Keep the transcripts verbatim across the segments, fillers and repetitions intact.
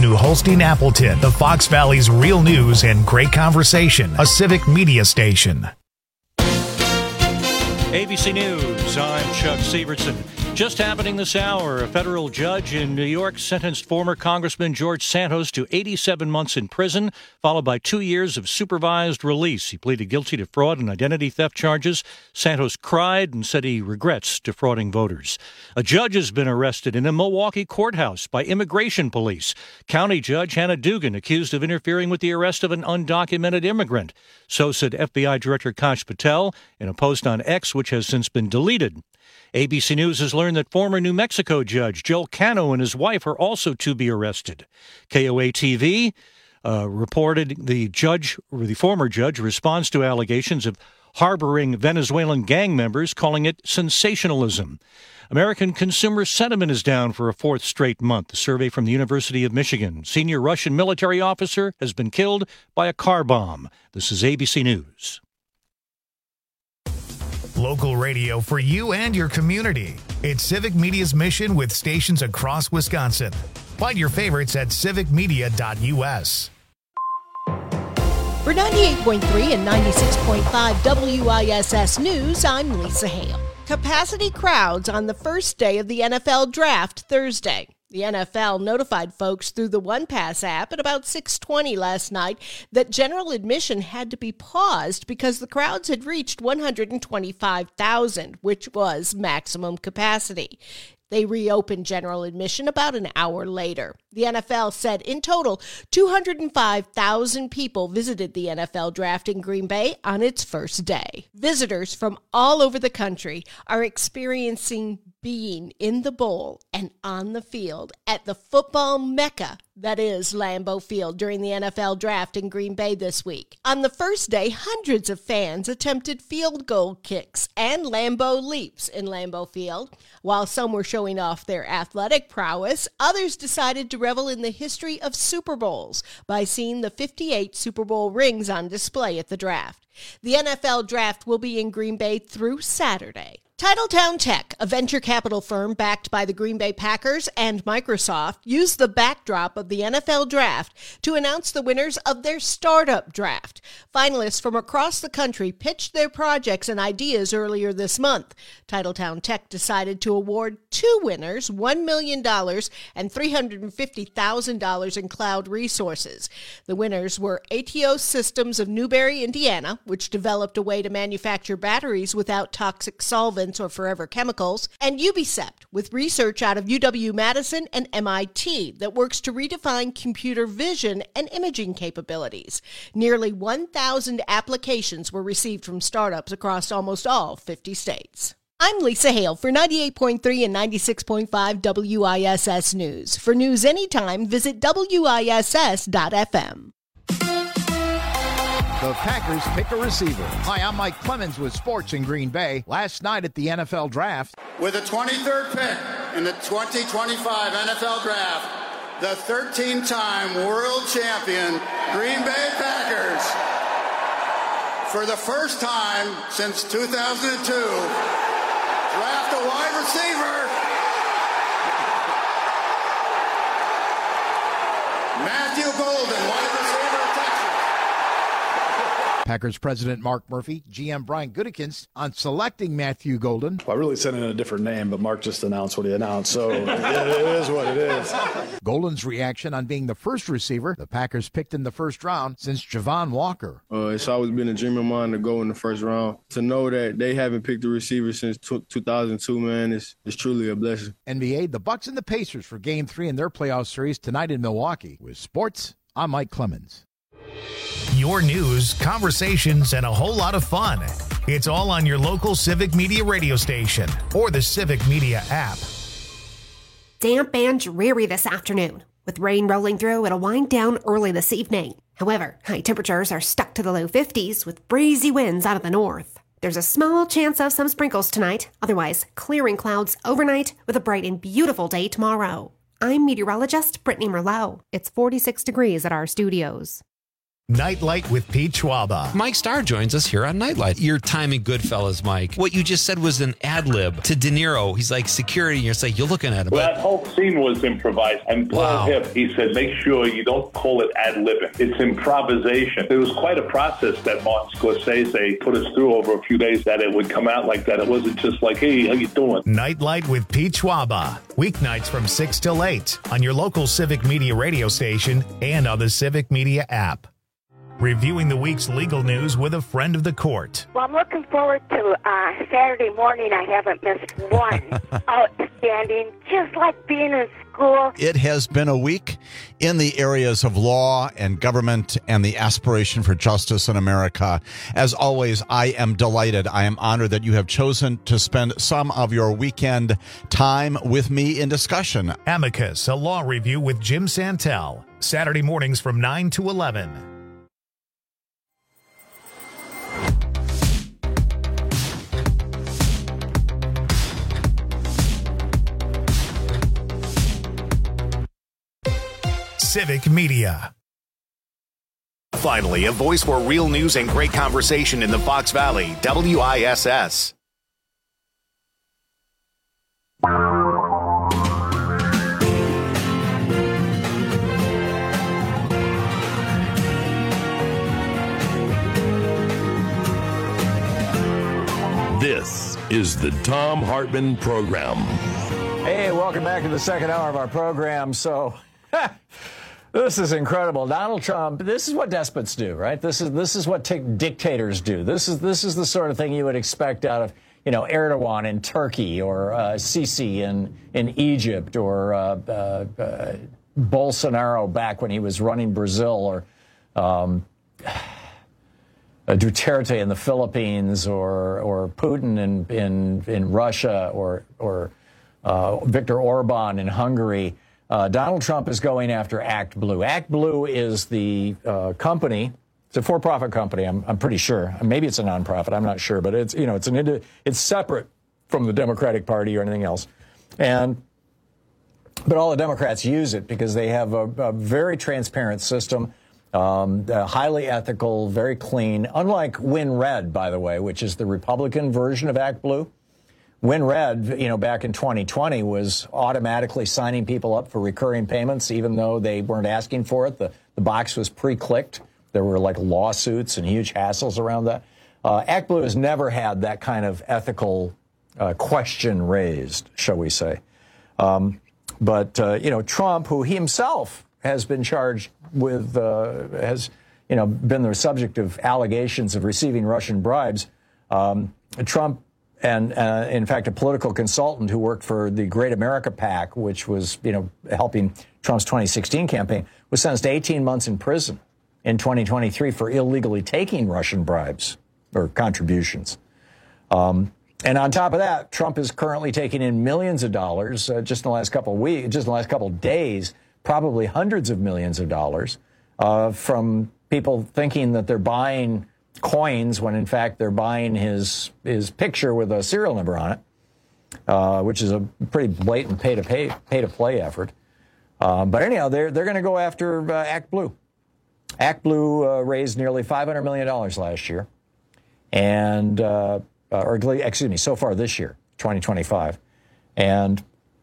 New Holstein Appleton, the Fox Valley's real news and great conversation, a civic media station. A B C News, I'm Chuck Severson. Just happening this hour, a federal judge in New York sentenced former Congressman George Santos to eighty-seven months in prison, followed by two years of supervised release. He pleaded guilty to fraud and identity theft charges. Santos cried and said he regrets defrauding voters. A judge has been arrested in a Milwaukee courthouse by immigration police. County Judge Hannah Dugan accused of interfering with the arrest of an undocumented immigrant. So said F B I Director Kash Patel in a post on X, which has since been deleted. A B C News has learned that former New Mexico Judge Joe Cano and his wife are also to be arrested. K O A T V uh, reported the judge, or the former judge, responds to allegations of harboring Venezuelan gang members, calling it sensationalism. American consumer sentiment is down for a fourth straight month. A survey from the University of Michigan. Senior Russian military officer has been killed by a car bomb. This is A B C News. Local radio for you and your community. It's Civic Media's mission with stations across Wisconsin. Find your favorites at civic media dot u s. For ninety-eight point three and ninety-six point five W I S S News, I'm Lisa Hale. Capacity crowds on the first day of the N F L Draft Thursday. The N F L notified folks through the OnePass app at about six twenty last night that general admission had to be paused because the crowds had reached one hundred twenty-five thousand, which was maximum capacity. They reopened general admission about an hour later. The N F L said in total, two hundred five thousand people visited the N F L Draft in Green Bay on its first day. Visitors from all over the country are experiencing being in the bowl and on the field at the football mecca that is Lambeau Field during the N F L Draft in Green Bay this week. On the first day, hundreds of fans attempted field goal kicks and Lambeau leaps in Lambeau Field. While some were showing off their athletic prowess, others decided to revel in the history of Super Bowls by seeing the fifty-eight Super Bowl rings on display at the draft. The N F L Draft will be in Green Bay through Saturday. Titletown Tech, a venture capital firm backed by the Green Bay Packers and Microsoft, used the backdrop of the N F L Draft to announce the winners of their startup draft. Finalists from across the country pitched their projects and ideas earlier this month. Titletown Tech decided to award two winners one million dollars and three hundred fifty thousand dollars in cloud resources. The winners were Ateos Systems of Newberry, Indiana, which developed a way to manufacture batteries without toxic solvents or forever chemicals, and Ubicept, with research out of U W-Madison and M I T that works to redefine computer vision and imaging capabilities. Nearly one thousand applications were received from startups across almost all fifty states. I'm Lisa Hale for ninety-eight point three and ninety-six point five W I S S News. For news anytime, visit W I S S dot F M. The Packers pick a receiver. Hi, I'm Mike Clemens with Sports in Green Bay. Last night at the N F L Draft. With the twenty-third pick in the twenty twenty-five N F L Draft, the thirteen-time world champion Green Bay Packers, for the first time since two thousand two, draft a wide receiver. Matthew Golden, wide receiver of Texas. Packers president Mark Murphy, G M Brian Gutekunst on selecting Matthew Golden. Well, I really sent in a different name, but Mark just announced what he announced, so it, it is what it is. Golden's reaction on being the first receiver the Packers picked in the first round since Javon Walker. Uh, it's always been a dream of mine to go in the first round. To know that they haven't picked a receiver since two thousand two, man, is is truly a blessing. N B A, the Bucks and the Pacers for Game three in their playoff series tonight in Milwaukee. With sports, I'm Mike Clemens. Your news, conversations, and a whole lot of fun. It's all on your local Civic Media radio station or the Civic Media app. Damp and dreary this afternoon. With rain rolling through, it'll wind down early this evening. However, high temperatures are stuck to the low fifties with breezy winds out of the north. There's a small chance of some sprinkles tonight, otherwise clearing clouds overnight with a bright and beautiful day tomorrow. I'm meteorologist Brittany Merlot. It's forty-six degrees at our studios. Nightlight with Pete Schwaba. Mike Starr joins us here on Nightlight. Your time in Goodfellas, Mike. What you just said was an ad-lib to De Niro. He's like security, and you're like, you're looking at him. Well, that whole scene was improvised. And Paul Wow. Hip, he said, make sure you don't call it ad-libbing. It's improvisation. It was quite a process that Martin Scorsese put us through over a few days, that it would come out like that. It wasn't just like, hey, how you doing? Nightlight with Pete Schwaba. Weeknights from six till eight on your local Civic Media radio station and on the Civic Media app. Reviewing the week's legal news with a friend of the court. Well, I'm looking forward to uh, Saturday morning. I haven't missed one. Outstanding, just like being in school. It has been a week in the areas of law and government and the aspiration for justice in America. As always, I am delighted. I am honored that you have chosen to spend some of your weekend time with me in discussion. Amicus, a law review with Jim Santel. Saturday mornings from nine to eleven. Civic Media. Finally, a voice for real news and great conversation in the Fox Valley, W I S S. This is the Thom Hartmann Program. Hey, welcome back to the second hour of our program. So, this is incredible. Donald Trump, this is what despots do, right? This is this is what t- dictators do. This is this is the sort of thing you would expect out of, you know, Erdogan in Turkey, or uh, Sisi in in Egypt, or uh, uh, uh, Bolsonaro back when he was running Brazil, or um, Duterte in the Philippines, or or Putin in in in Russia, or or uh, Viktor Orban in Hungary. Uh, Donald Trump is going after ActBlue. ActBlue is the uh, company. It's a for-profit company. I'm, I'm pretty sure. Maybe it's a nonprofit. I'm not sure, but it's you know it's an it's separate from the Democratic Party or anything else, and but all the Democrats use it because they have a, a very transparent system, um, uh, highly ethical, very clean. Unlike WinRed, by the way, which is the Republican version of ActBlue. WinRed, you know, back in twenty twenty was automatically signing people up for recurring payments, even though they weren't asking for it. The, the box was pre-clicked. There were like lawsuits and huge hassles around that. Uh, ActBlue has never had that kind of ethical uh, question raised, shall we say. Um, but, uh, you know, Trump, who he himself has been charged with, uh, has, you know, been the subject of allegations of receiving Russian bribes, um, Trump, and uh, in fact, a political consultant who worked for the Great America PAC, which was, you know, helping Trump's twenty sixteen campaign, was sentenced to eighteen months in prison in twenty twenty-three for illegally taking Russian bribes or contributions. Um, and on top of that, Trump is currently taking in millions of dollars uh, just in the last couple of weeks, just in the last couple of days, probably hundreds of millions of dollars uh, from people thinking that they're buying coins when in fact they're buying his his picture with a serial number on it, uh, which is a pretty blatant pay to pay pay to play effort. Uh, but anyhow, they're they're going to go after uh, ActBlue. ActBlue uh, raised nearly five hundred million dollars last year, and uh, uh, or excuse me, so far this year, twenty twenty-five, and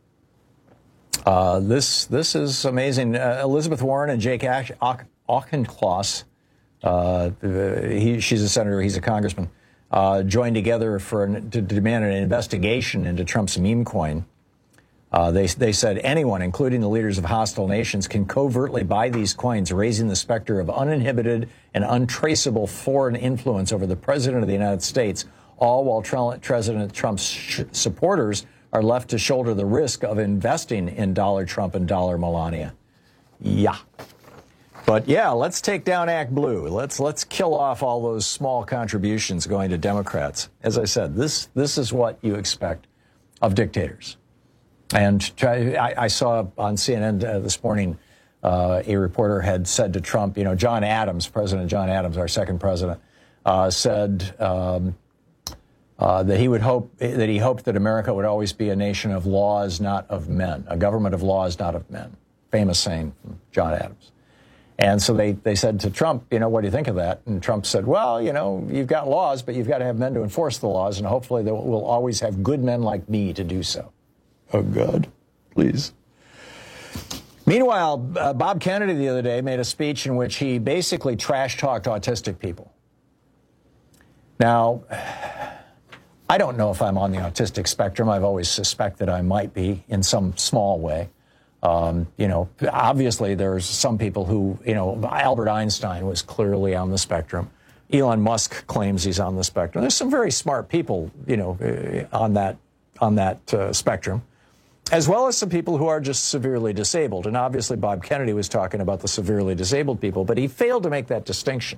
uh, this this is amazing. Uh, Elizabeth Warren and Jake Auchincloss. Uh, he, she's a senator, he's a congressman, uh, joined together for an, to demand an investigation into Trump's meme coin. Uh, they, they said anyone, including the leaders of hostile nations, can covertly buy these coins, raising the specter of uninhibited and untraceable foreign influence over the president of the United States, all while Trump, President Trump's sh- supporters are left to shoulder the risk of investing in dollar Trump and dollar Melania. Yeah. But yeah, let's take down ActBlue. Let's let's kill off all those small contributions going to Democrats. As I said, this this is what you expect of dictators. And try, I, I saw on C N N uh, this morning, uh, a reporter had said to Trump, you know, John Adams, President John Adams, our second president, uh, said um, uh, that he would hope that he hoped that America would always be a nation of laws, not of men, a government of laws, not of men. Famous saying from John Adams. And so they, they said to Trump, you know, what do you think of that? And Trump said, well, you know, you've got laws, but you've got to have men to enforce the laws, and hopefully they will always have good men like me to do so. Oh, God, please. Meanwhile, uh, Bob Kennedy the other day made a speech in which he basically trash-talked autistic people. Now, I don't know if I'm on the autistic spectrum. I've always suspected I might be in some small way. Um, you know, obviously there's some people who, you know, Albert Einstein was clearly on the spectrum. Elon Musk claims he's on the spectrum. There's some very smart people, you know, on that on that uh, spectrum, as well as some people who are just severely disabled. And obviously Bob Kennedy was talking about the severely disabled people, but he failed to make that distinction.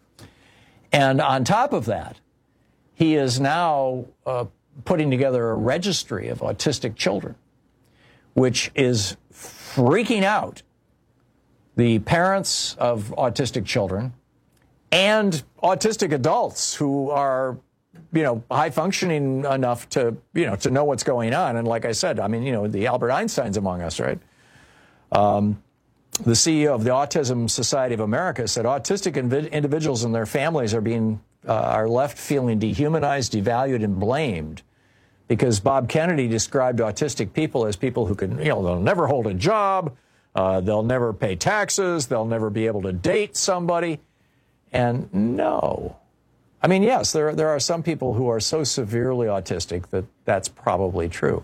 And on top of that, he is now uh, putting together a registry of autistic children, which is freaking out the parents of autistic children and autistic adults who are, you know, high functioning enough to, you know, to know what's going on. And like I said, I mean, you know, the Albert Einsteins among us, right? Um, the C E O of the Autism Society of America said autistic inv- individuals and their families are being, uh, are left feeling dehumanized, devalued, and blamed, because Bob Kennedy described autistic people as people who can, you know, they'll never hold a job, uh, they'll never pay taxes, they'll never be able to date somebody. And no. I mean, yes, there, there are some people who are so severely autistic that that's probably true.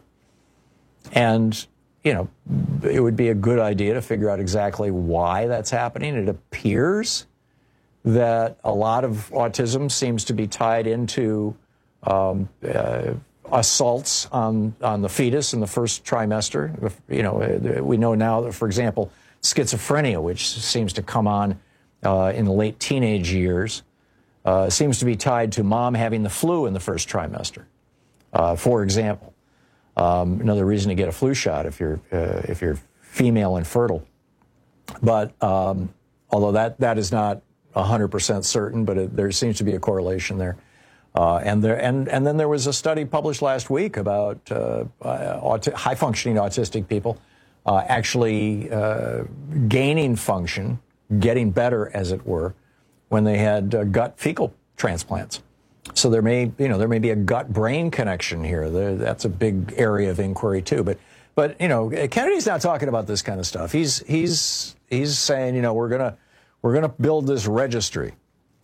And, you know, it would be a good idea to figure out exactly why that's happening. It appears that a lot of autism seems to be tied into um, uh, assaults on, on the fetus in the first trimester. You know, we know now that, for example, schizophrenia, which seems to come on uh, in the late teenage years, uh, seems to be tied to mom having the flu in the first trimester, uh, for example. Um, another reason to get a flu shot if you're, uh, if you're female and fertile. But um, although that, that is not one hundred percent certain, but it, there seems to be a correlation there. Uh, and there, and and then there was a study published last week about uh, uh, auti- high-functioning autistic people uh, actually uh, gaining function, getting better, as it were, when they had uh, gut fecal transplants. So there may, you know, there may be a gut-brain connection here. There, that's a big area of inquiry too. But, but you know, Kennedy's not talking about this kind of stuff. He's he's he's saying, you know, we're gonna we're gonna build this registry.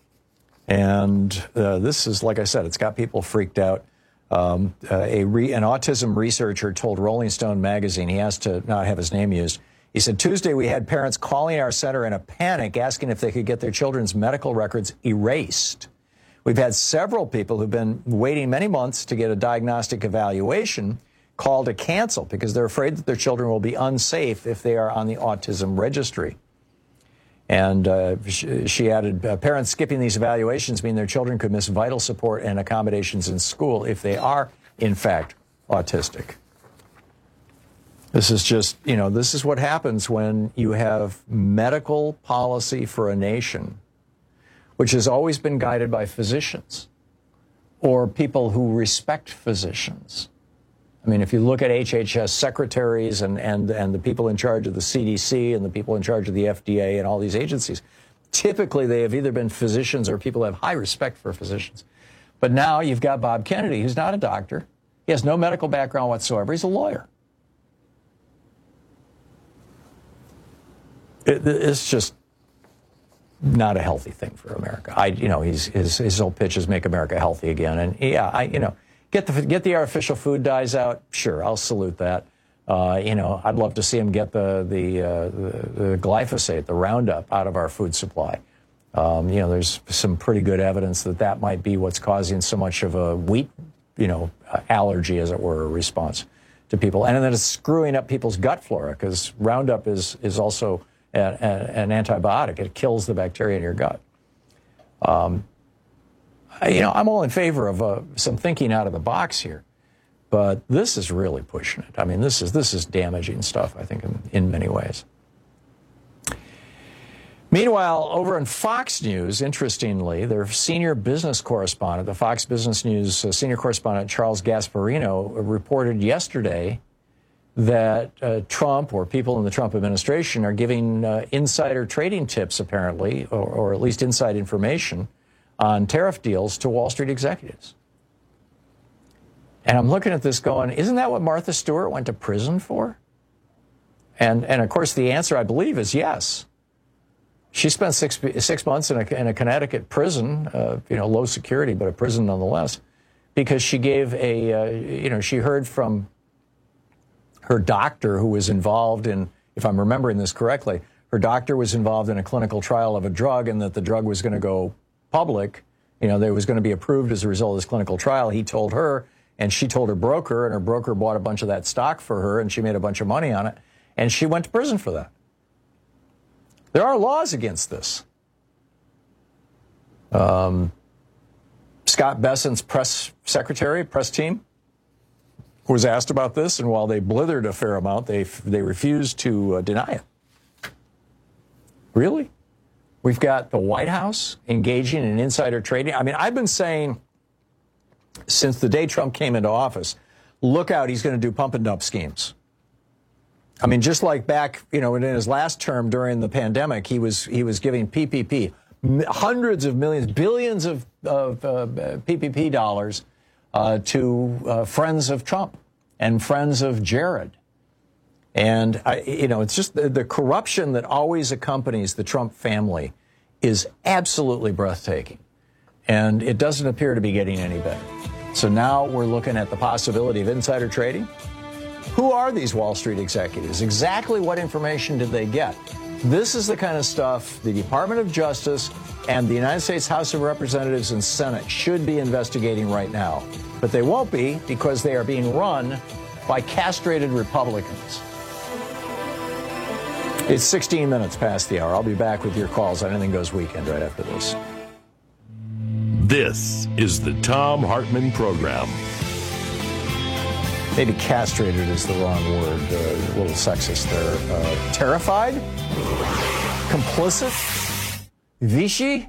And uh, this is, like I said, it's got people freaked out. Um, uh, a re- an autism researcher told Rolling Stone magazine, he asked to not have his name used, he said, Tuesday we had parents calling our center in a panic asking if they could get their children's medical records erased. We've had several people who've been waiting many months to get a diagnostic evaluation call to cancel because they're afraid that their children will be unsafe if they are on the autism registry. And uh, she, she added, uh, parents skipping these evaluations mean their children could miss vital support and accommodations in school if they are, in fact, autistic. This is just, you know, this is what happens when you have medical policy for a nation, which has always been guided by physicians or people who respect physicians. I mean, if you look at H H S secretaries and, and, and the people in charge of the C D C and the people in charge of the F D A and all these agencies, typically they have either been physicians or people who have high respect for physicians. But now you've got Bob Kennedy, who's not a doctor. He has no medical background whatsoever. He's a lawyer. It, it's just not a healthy thing for America. I, you know, he's, his, his whole pitch is make America healthy again. And yeah, I, you know, Get the get the artificial food dyes out. Sure, I'll salute that. Uh, you know, I'd love to see him get the the, uh, the the glyphosate, the Roundup, out of our food supply. Um, you know, there's some pretty good evidence that that might be what's causing so much of a wheat, you know, allergy, as it were, a response to people, and then it's screwing up people's gut flora because Roundup is is also a, a, an antibiotic. It kills the bacteria in your gut. Um, You know, I'm all in favor of uh, some thinking out of the box here, but this is really pushing it. I mean, this is this is damaging stuff, I think, in, in many ways. Meanwhile, over in Fox News, interestingly, their senior business correspondent, the Fox Business News uh, senior correspondent Charles Gasparino, reported yesterday that uh, Trump or people in the Trump administration are giving uh, insider trading tips, apparently, or, or at least inside information on tariff deals to Wall Street executives. And I'm looking at this going, isn't that what Martha Stewart went to prison for? And, and of course, the answer, I believe, is yes. She spent six, six months in a, in a Connecticut prison, uh, you know, low security, but a prison nonetheless, because she gave a, uh, you know, she heard from her doctor who was involved in, if I'm remembering this correctly, her doctor was involved in a clinical trial of a drug and that the drug was going to go public, you know, that it was going to be approved as a result of this clinical trial. He told her, and she told her broker, and her broker bought a bunch of that stock for her, and she made a bunch of money on it, and she went to prison for that. There are laws against this. Um, Scott Bessent's press secretary, press team, was asked about this, and while they blithered a fair amount, they they refused to uh, deny it. Really? We've got the White House engaging in insider trading. I mean, I've been saying since the day Trump came into office, look out, he's going to do pump and dump schemes. I mean, just like back, you know, in his last term during the pandemic, he was he was giving P P P, hundreds of millions, billions of, of uh, P P P dollars uh, to uh, friends of Trump and friends of Jared. And, I, you know, it's just the, the corruption that always accompanies the Trump family is absolutely breathtaking. And it doesn't appear to be getting any better. So now we're looking at the possibility of insider trading. Who are these Wall Street executives? Exactly what information did they get? This is the kind of stuff the Department of Justice and the United States House of Representatives and Senate should be investigating right now. But they won't be because they are being run by castrated Republicans. It's sixteen minutes past the hour. I'll be back with your calls on Anything Goes Weekend right after this. This is the Thom Hartmann Program. Maybe castrated is the wrong word. Uh, a little sexist there. Uh, terrified? Complicit? Vichy?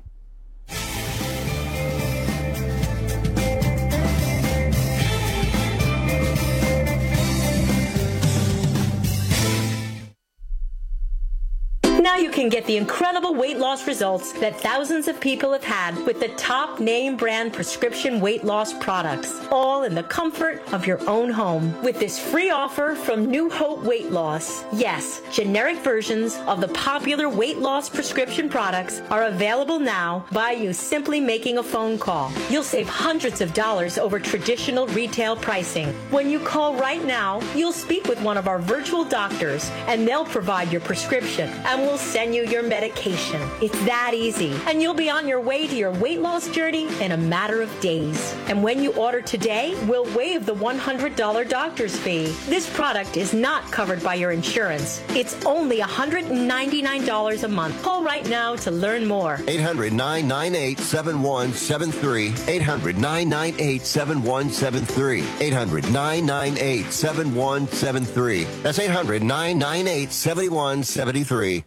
Now you can get the incredible weight loss results that thousands of people have had with the top name brand prescription weight loss products, all in the comfort of your own home. With this free offer from New Hope Weight Loss. Yes, generic versions of the popular weight loss prescription products are available now by you simply making a phone call. You'll save hundreds of dollars over traditional retail pricing. When you call right now, you'll speak with one of our virtual doctors and they'll provide your prescription and we'll send you your medication. It's that easy. And you'll be on your way to your weight loss journey in a matter of days. And when you order today, we'll waive the one hundred dollars doctor's fee. This product is not covered by your insurance. It's only one hundred ninety-nine dollars a month. Call right now to learn more. eight hundred, nine nine eight, seven one seven three. eight hundred, nine nine eight, seven one seven three. eight hundred, nine nine eight, seven one seven three. That's eight hundred, nine nine eight, seven one seven three.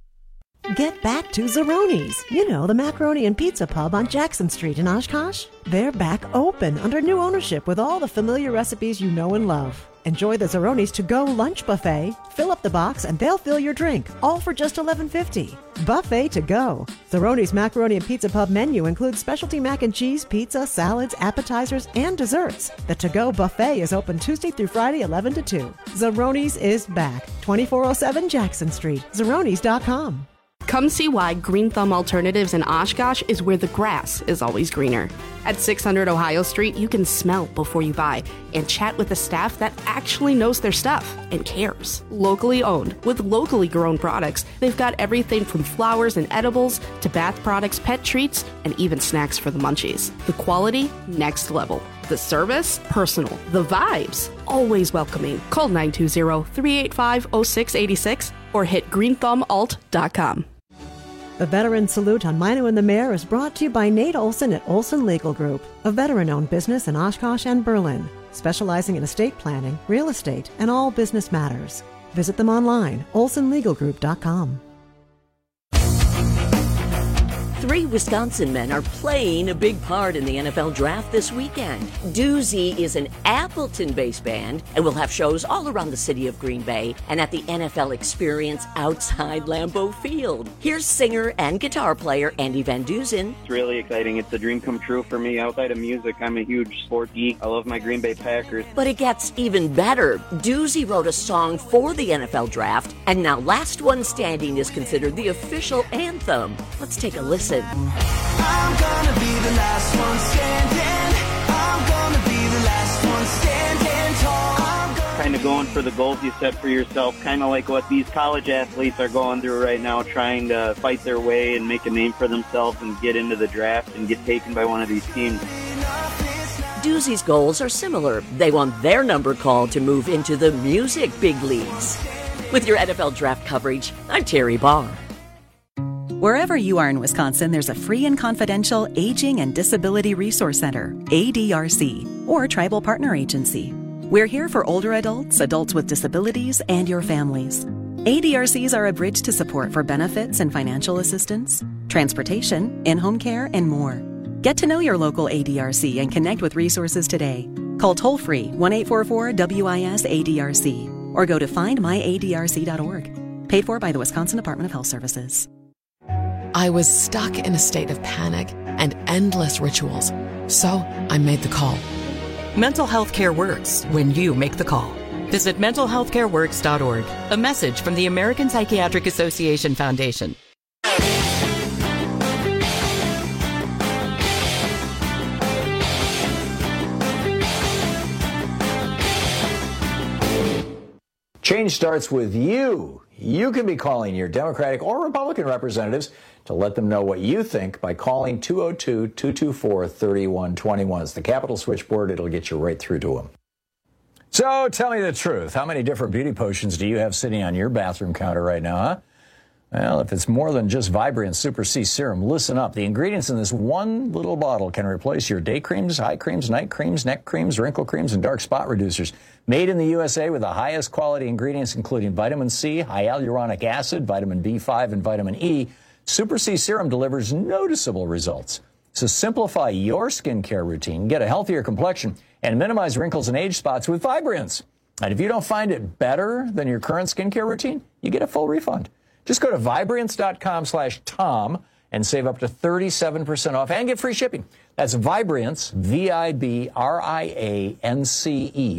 Get back to Zeroni's. You know, the macaroni and pizza pub on Jackson Street in Oshkosh. They're back open under new ownership with all the familiar recipes you know and love. Enjoy the Zeroni's to-go lunch buffet. Fill up the box and they'll fill your drink, all for just eleven fifty. Buffet to go. Zeroni's Macaroni and Pizza Pub menu includes specialty mac and cheese, pizza, salads, appetizers, and desserts. The to-go buffet is open Tuesday through Friday, eleven to two. Zeroni's is back. twenty-four oh seven Jackson Street. Zeronis dot com. Come see why Green Thumb Alternatives in Oshkosh is where the grass is always greener. At six hundred Ohio Street, you can smell before you buy and chat with a staff that actually knows their stuff and cares. Locally owned, with locally grown products, they've got everything from flowers and edibles to bath products, pet treats, and even snacks for the munchies. The quality, next level. The service, personal. The vibes, always welcoming. Call nine two zero, three eight five, oh six eight six or hit green thumb alt dot com. The Veteran Salute on Mino and the Mayor is brought to you by Nate Olson at Olson Legal Group, a veteran-owned business in Oshkosh and Berlin, specializing in estate planning, real estate, and all business matters. Visit them online, olson legal group dot com. Three Wisconsin men are playing a big part in the N F L draft this weekend. Doozy is an Appleton-based band and will have shows all around the city of Green Bay and at the N F L Experience outside Lambeau Field. Here's singer and guitar player Andy Van Dusen. It's really exciting. It's a dream come true for me. Outside of music, I'm a huge sport geek. I love my Green Bay Packers. But it gets even better. Doozy wrote a song for the N F L draft, and now Last One Standing is considered the official anthem. Let's take a listen. I'm gonna be the last one standing. I'm gonna be the last one standing tall. Kind of going for the goals you set for yourself, kind of like what these college athletes are going through right now, trying to fight their way and make a name for themselves and get into the draft and get taken by one of these teams. Doozy's goals are similar. They want their number called to move into the music big leagues. With your N F L draft coverage, I'm Terry Barr. Wherever you are in Wisconsin, there's a free and confidential Aging and Disability Resource Center, A D R C, or Tribal Partner Agency. We're here for older adults, adults with disabilities, and your families. A D R Cs are a bridge to support for benefits and financial assistance, transportation, in-home care, and more. Get to know your local A D R C and connect with resources today. Call toll-free one eight four four W I S A D R C or go to find my A D R C dot org. Paid for by the Wisconsin Department of Health Services. I was stuck in a state of panic and endless rituals, so I made the call. Mental health care works when you make the call. Visit mental health care works dot org. A message from the American Psychiatric Association Foundation. Change starts with you. You can be calling your Democratic or Republican representatives to let them know what you think by calling two oh two, two two four, three one two one. It's the Capitol switchboard. It'll get you right through to them. So tell me the truth. How many different beauty potions do you have sitting on your bathroom counter right now, huh? Well, if it's more than just Vibrant Super C Serum, listen up. The ingredients in this one little bottle can replace your day creams, eye creams, night creams, neck creams, wrinkle creams, and dark spot reducers. Made in the U S A with the highest quality ingredients, including vitamin C, hyaluronic acid, vitamin B five, and vitamin E, Super C Serum delivers noticeable results. So simplify your skincare routine, get a healthier complexion, and minimize wrinkles and age spots with Vibrance. And if you don't find it better than your current skincare routine, you get a full refund. Just go to Vibrance.com slash Tom and save up to thirty-seven percent off and get free shipping. That's Vibrance, V I B R I A N C E,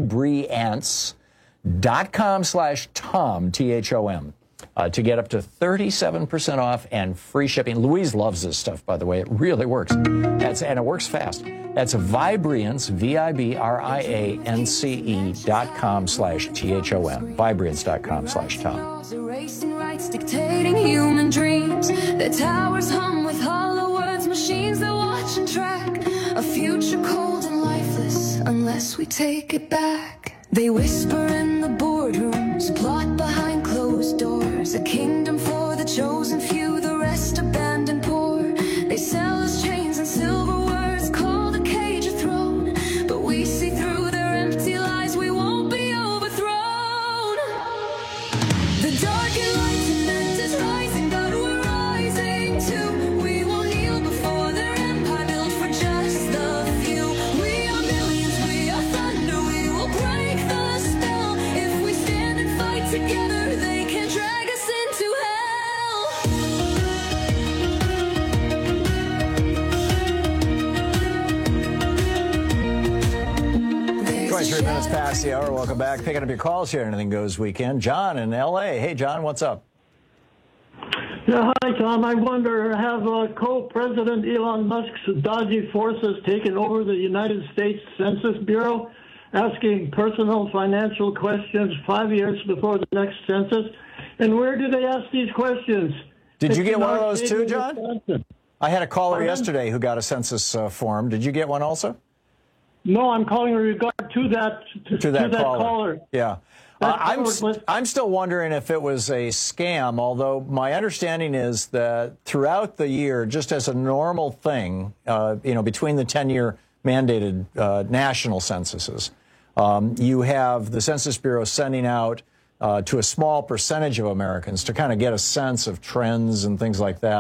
Vibrance.com slash Tom, T H O M, uh, to get up to thirty-seven percent off and free shipping. Louise loves this stuff, by the way. It really works. That's, and it works fast. That's Vibrance, V I B R I A N C E dot com slash T H O M, Vibrance.com slash Tom. Erasing rights, dictating human dreams. The towers hum with hollow words, machines that watch and track. A future cold and lifeless unless we take it back. They whisper in the boardrooms, plot behind closed doors. A kingdom for the chosen few, the rest abandoned poor. They sell us chains and silver words, called a cage a throne. But we see through their empty lies, we won't be overthrown. The dark enlightenment is rising, but we're rising too. We won't kneel before their empire built for just the few. We are millions, we are thunder, we will break the spell. If we stand and fight together, they can drag us into hell. twenty-three minutes past the hour. Welcome back. Picking up your calls here. Anything Goes weekend. John in L A. Hey, John, what's up? Yeah, hi, Tom. I wonder, have uh, co-president Elon Musk's dodgy forces taken over the United States Census Bureau, asking personal financial questions five years before the next census? And where do they ask these questions? Did It's you get in one of our those state too, of John? Wisconsin. I had a caller Pardon? yesterday who got a census uh, form. Did you get one also? No, I'm calling in regard to that to, To that, to that caller. caller. Yeah. That Uh, I'm, caller s- was- I'm still wondering if it was a scam, although my understanding is that throughout the year, just as a normal thing, uh, you know, between the ten-year mandated uh, national censuses, um, you have the Census Bureau sending out uh, to a small percentage of Americans to kind of get a sense of trends and things like that.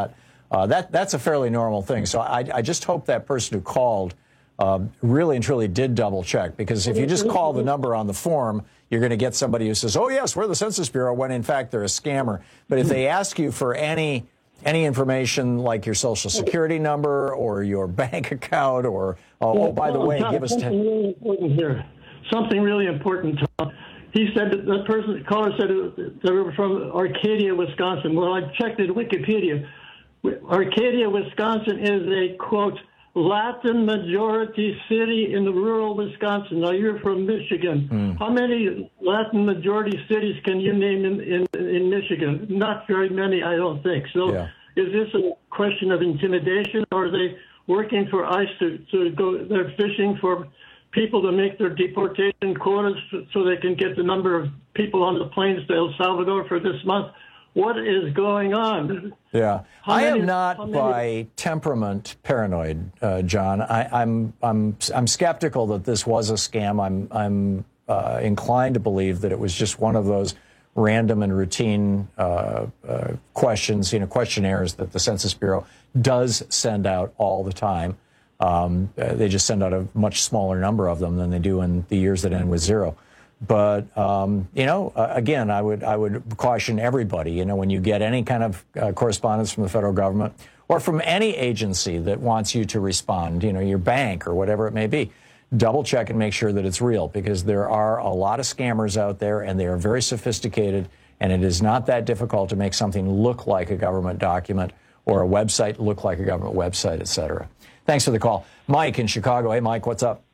Uh, that that's a fairly normal thing. So I, I just hope that person who called uh, really and truly did double check, because if you just call the number on the form, you're going to get somebody who says, "Oh yes, we're the Census Bureau," when in fact they're a scammer. But if they ask you for any any information like your Social Security number or your bank account, or oh, oh by the way, Tom, give us something really important here. Something really important, Tom. He said that that person, the caller said they were from Arcadia, Wisconsin. Well, I checked at Wikipedia. Arcadia, Wisconsin is a, quote, Latin majority city in the rural Wisconsin. Now, you're from Michigan. Mm. How many Latin majority cities can you name in, in, in Michigan? Not very many, I don't think. So yeah. Is this a question of intimidation, or are they working for ICE to, to go, they're fishing for people to make their deportation quotas so they can get the number of people on the planes to El Salvador for this month? What is going on? Yeah, how I many, am not by temperament paranoid, uh, John. I, I'm I'm I'm skeptical that this was a scam. I'm I'm uh, inclined to believe that it was just one of those random and routine uh, uh, questions, you know, questionnaires that the Census Bureau does send out all the time. Um, uh, they just send out a much smaller number of them than they do in the years that end with zero. But, um, you know, uh, again, I would I would caution everybody, you know, when you get any kind of uh, correspondence from the federal government or from any agency that wants you to respond, you know, your bank or whatever it may be, double check and make sure that it's real, because there are a lot of scammers out there and they are very sophisticated, and it is not that difficult to make something look like a government document or a website look like a government website, et cetera. Thanks for the call. Mike in Chicago. Hey, Mike, what's up?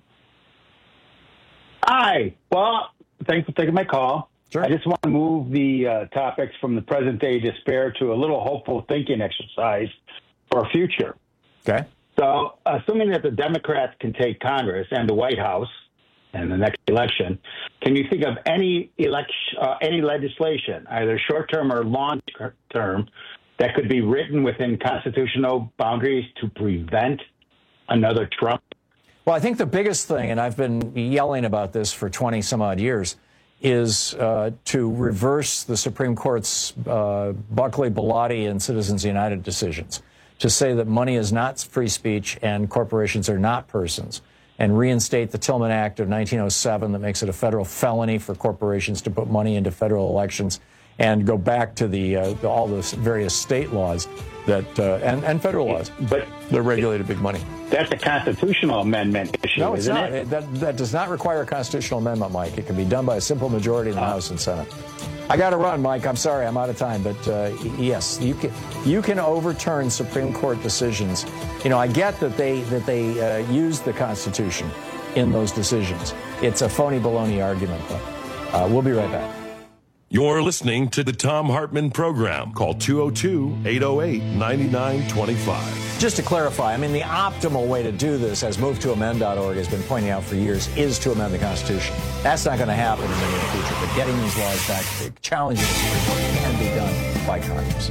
Hi. Well, thanks for taking my call. Sure. I just want to move the uh, topics from the present day despair to a little hopeful thinking exercise for our future. Okay. So, assuming that the Democrats can take Congress and the White House in the next election, can you think of any election, uh, any legislation, either short-term or long-term, that could be written within constitutional boundaries to prevent another Trump? Well, I think the biggest thing, and I've been yelling about this for twenty some odd years, is uh, to reverse the Supreme Court's uh, Buckley, Bellotti, and Citizens United decisions, to say that money is not free speech and corporations are not persons, and reinstate the Tillman Act of nineteen oh seven that makes it a federal felony for corporations to put money into federal elections, and go back to the uh, all the various state laws that uh, and, and federal laws but that regulated big money. That's a constitutional amendment issue, no, it's isn't not. it? That, that does not require a constitutional amendment, Mike. It can be done by a simple majority in the oh. House and Senate. I got to run, Mike. I'm sorry, I'm out of time. But uh, yes, you can you can overturn Supreme Court decisions. You know, I get that they that they uh, use the Constitution in those decisions. It's a phony baloney argument, though. Uh, we'll be right back. You're listening to the Thom Hartmann Program. Call two oh two, eight oh eight, nine nine two five. Just to clarify, I mean, the optimal way to do this, as move to amend dot org has been pointing out for years, is to amend the Constitution. That's not going to happen in the near future, but getting these laws back, challenging the Supreme Court, can be done by Congress.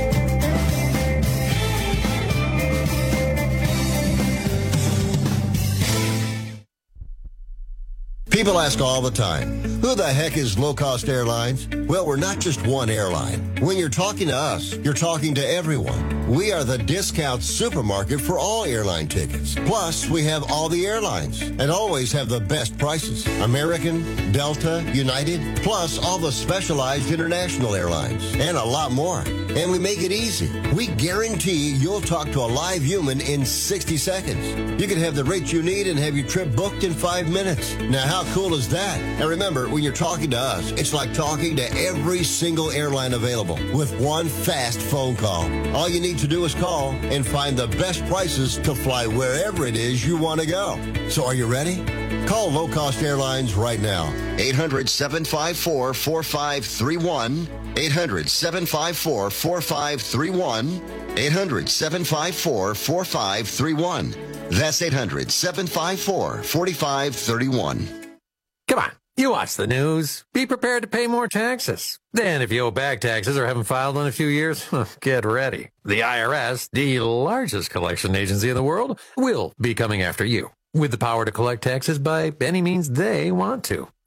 People ask all the time, who the heck is Low Cost Airlines? Well, we're not just one airline. When you're talking to us, you're talking to everyone. We are the discount supermarket for all airline tickets. Plus, we have all the airlines and always have the best prices. American, Delta, United, plus all the specialized international airlines and a lot more. And we make it easy. We guarantee you'll talk to a live human in sixty seconds. You can have the rates you need and have your trip booked in five minutes. Now, how cool is that? And remember, when you're talking to us, it's like talking to every single airline available with one fast phone call. All you need to do is call and find the best prices to fly wherever it is you want to go. So are you ready? Call Low Cost Airlines right now. eight hundred, seven five four, four five three one. eight hundred, seven five four, four five three one. eight hundred, seven five four, four five three one. That's eight hundred, seven five four, four five three one. Come on, you watch the news. Be prepared to pay more taxes. Then if you owe back taxes or haven't filed in a few years, get ready. The I R S, the largest collection agency in the world, will be coming after you with the power to collect taxes by any means they want to.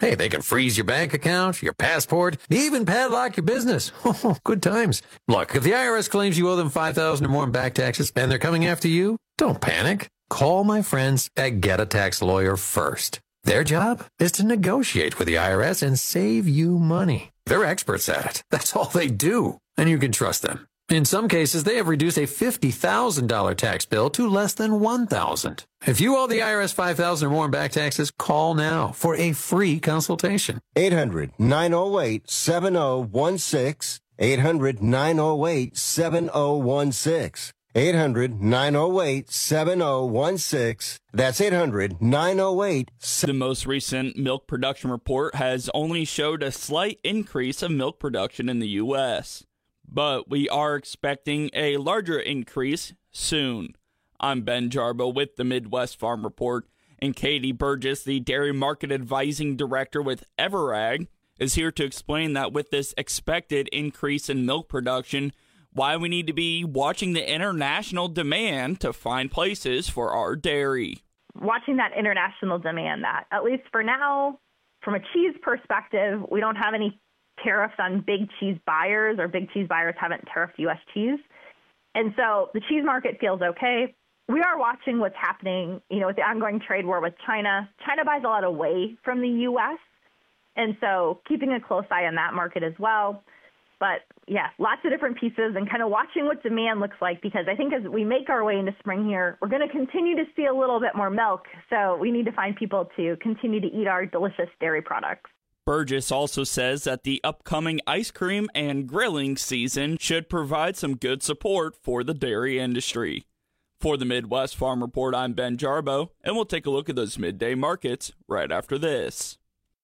Hey, they can freeze your bank account, your passport, even padlock your business. Oh, good times. Look, if the I R S claims you owe them five thousand dollars or more in back taxes and they're coming after you, don't panic. Call my friends at Get a Tax Lawyer first. Their job is to negotiate with the I R S and save you money. They're experts at it. That's all they do. And you can trust them. In some cases, they have reduced a fifty thousand dollars tax bill to less than one thousand dollars. If you owe the I R S five thousand dollars or more in back taxes, call now for a free consultation. eight hundred, nine oh eight, seven oh one six. eight hundred, nine oh eight, seven oh one six. eight hundred, nine oh eight, seven oh one six. That's eight hundred, nine oh eight. The most recent milk production report has only showed a slight increase of milk production in the U S, but we are expecting a larger increase soon. I'm Ben Jarbo with the Midwest Farm Report, and Katie Burgess, the Dairy Market Advising Director with Everag, is here to explain that with this expected increase in milk production, why we need to be watching the international demand to find places for our dairy. Watching that international demand, that, at least for now, from a cheese perspective, we don't have any tariffs on big cheese buyers, or big cheese buyers haven't tariffed U S cheese. And so the cheese market feels okay. We are watching what's happening, you know, with the ongoing trade war with China. China buys a lot away from the U S, and so keeping a close eye on that market as well. But yeah, lots of different pieces and kind of watching what demand looks like, because I think as we make our way into spring here, we're going to continue to see a little bit more milk. So we need to find people to continue to eat our delicious dairy products. Burgess also says that the upcoming ice cream and grilling season should provide some good support for the dairy industry. For the Midwest Farm Report, I'm Ben Jarbo, and we'll take a look at those midday markets right after this.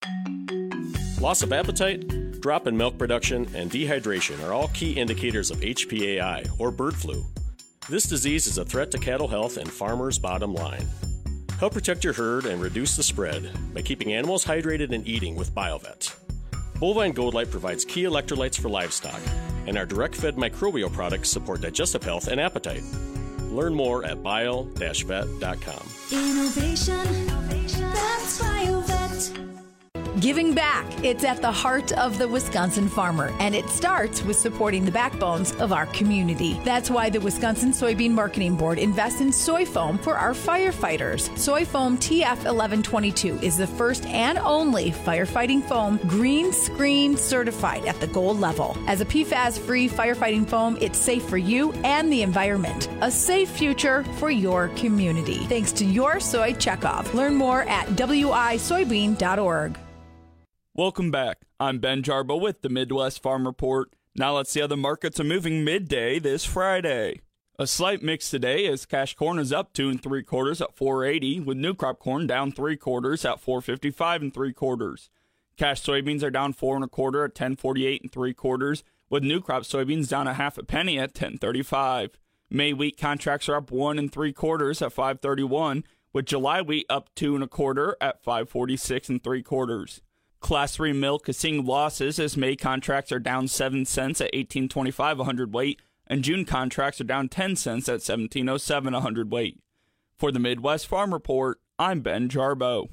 Loss of appetite, drop in milk production, and dehydration are all key indicators of H P A I, or bird flu. This disease is a threat to cattle health and farmers' bottom line. Help protect your herd and reduce the spread by keeping animals hydrated and eating with BioVet. Bovine Gold Light provides key electrolytes for livestock, and our direct-fed microbial products support digestive health and appetite. Learn more at bio dash vet dot com. Innovation, that's BioVet. Giving back, it's at the heart of the Wisconsin farmer, and it starts with supporting the backbones of our community. That's why the Wisconsin Soybean Marketing Board invests in soy foam for our firefighters. Soy foam T F eleven twenty-two is the first and only firefighting foam green screen certified at the gold level. As a P FAS-free firefighting foam, it's safe for you and the environment. A safe future for your community. Thanks to your soy checkoff. Learn more at w i soybean dot org. Welcome back. I'm Ben Jarbo with the Midwest Farm Report. Now let's see how the markets are moving midday this Friday. A slight mix today as cash corn is up two and three quarters at four eighty, with new crop corn down three quarters at four fifty-five and three quarters. Cash soybeans are down four and a quarter at ten forty-eight and three quarters, with new crop soybeans down a half a penny at ten thirty-five. May wheat contracts are up one and three quarters at five thirty-one, with July wheat up two and a quarter at five forty-six and three quarters. Class three milk is seeing losses as May contracts are down seven cents at eighteen twenty-five a hundredweight, and June contracts are down ten cents at seventeen oh seven a hundredweight. For the Midwest Farm Report, I'm Ben Jarbo.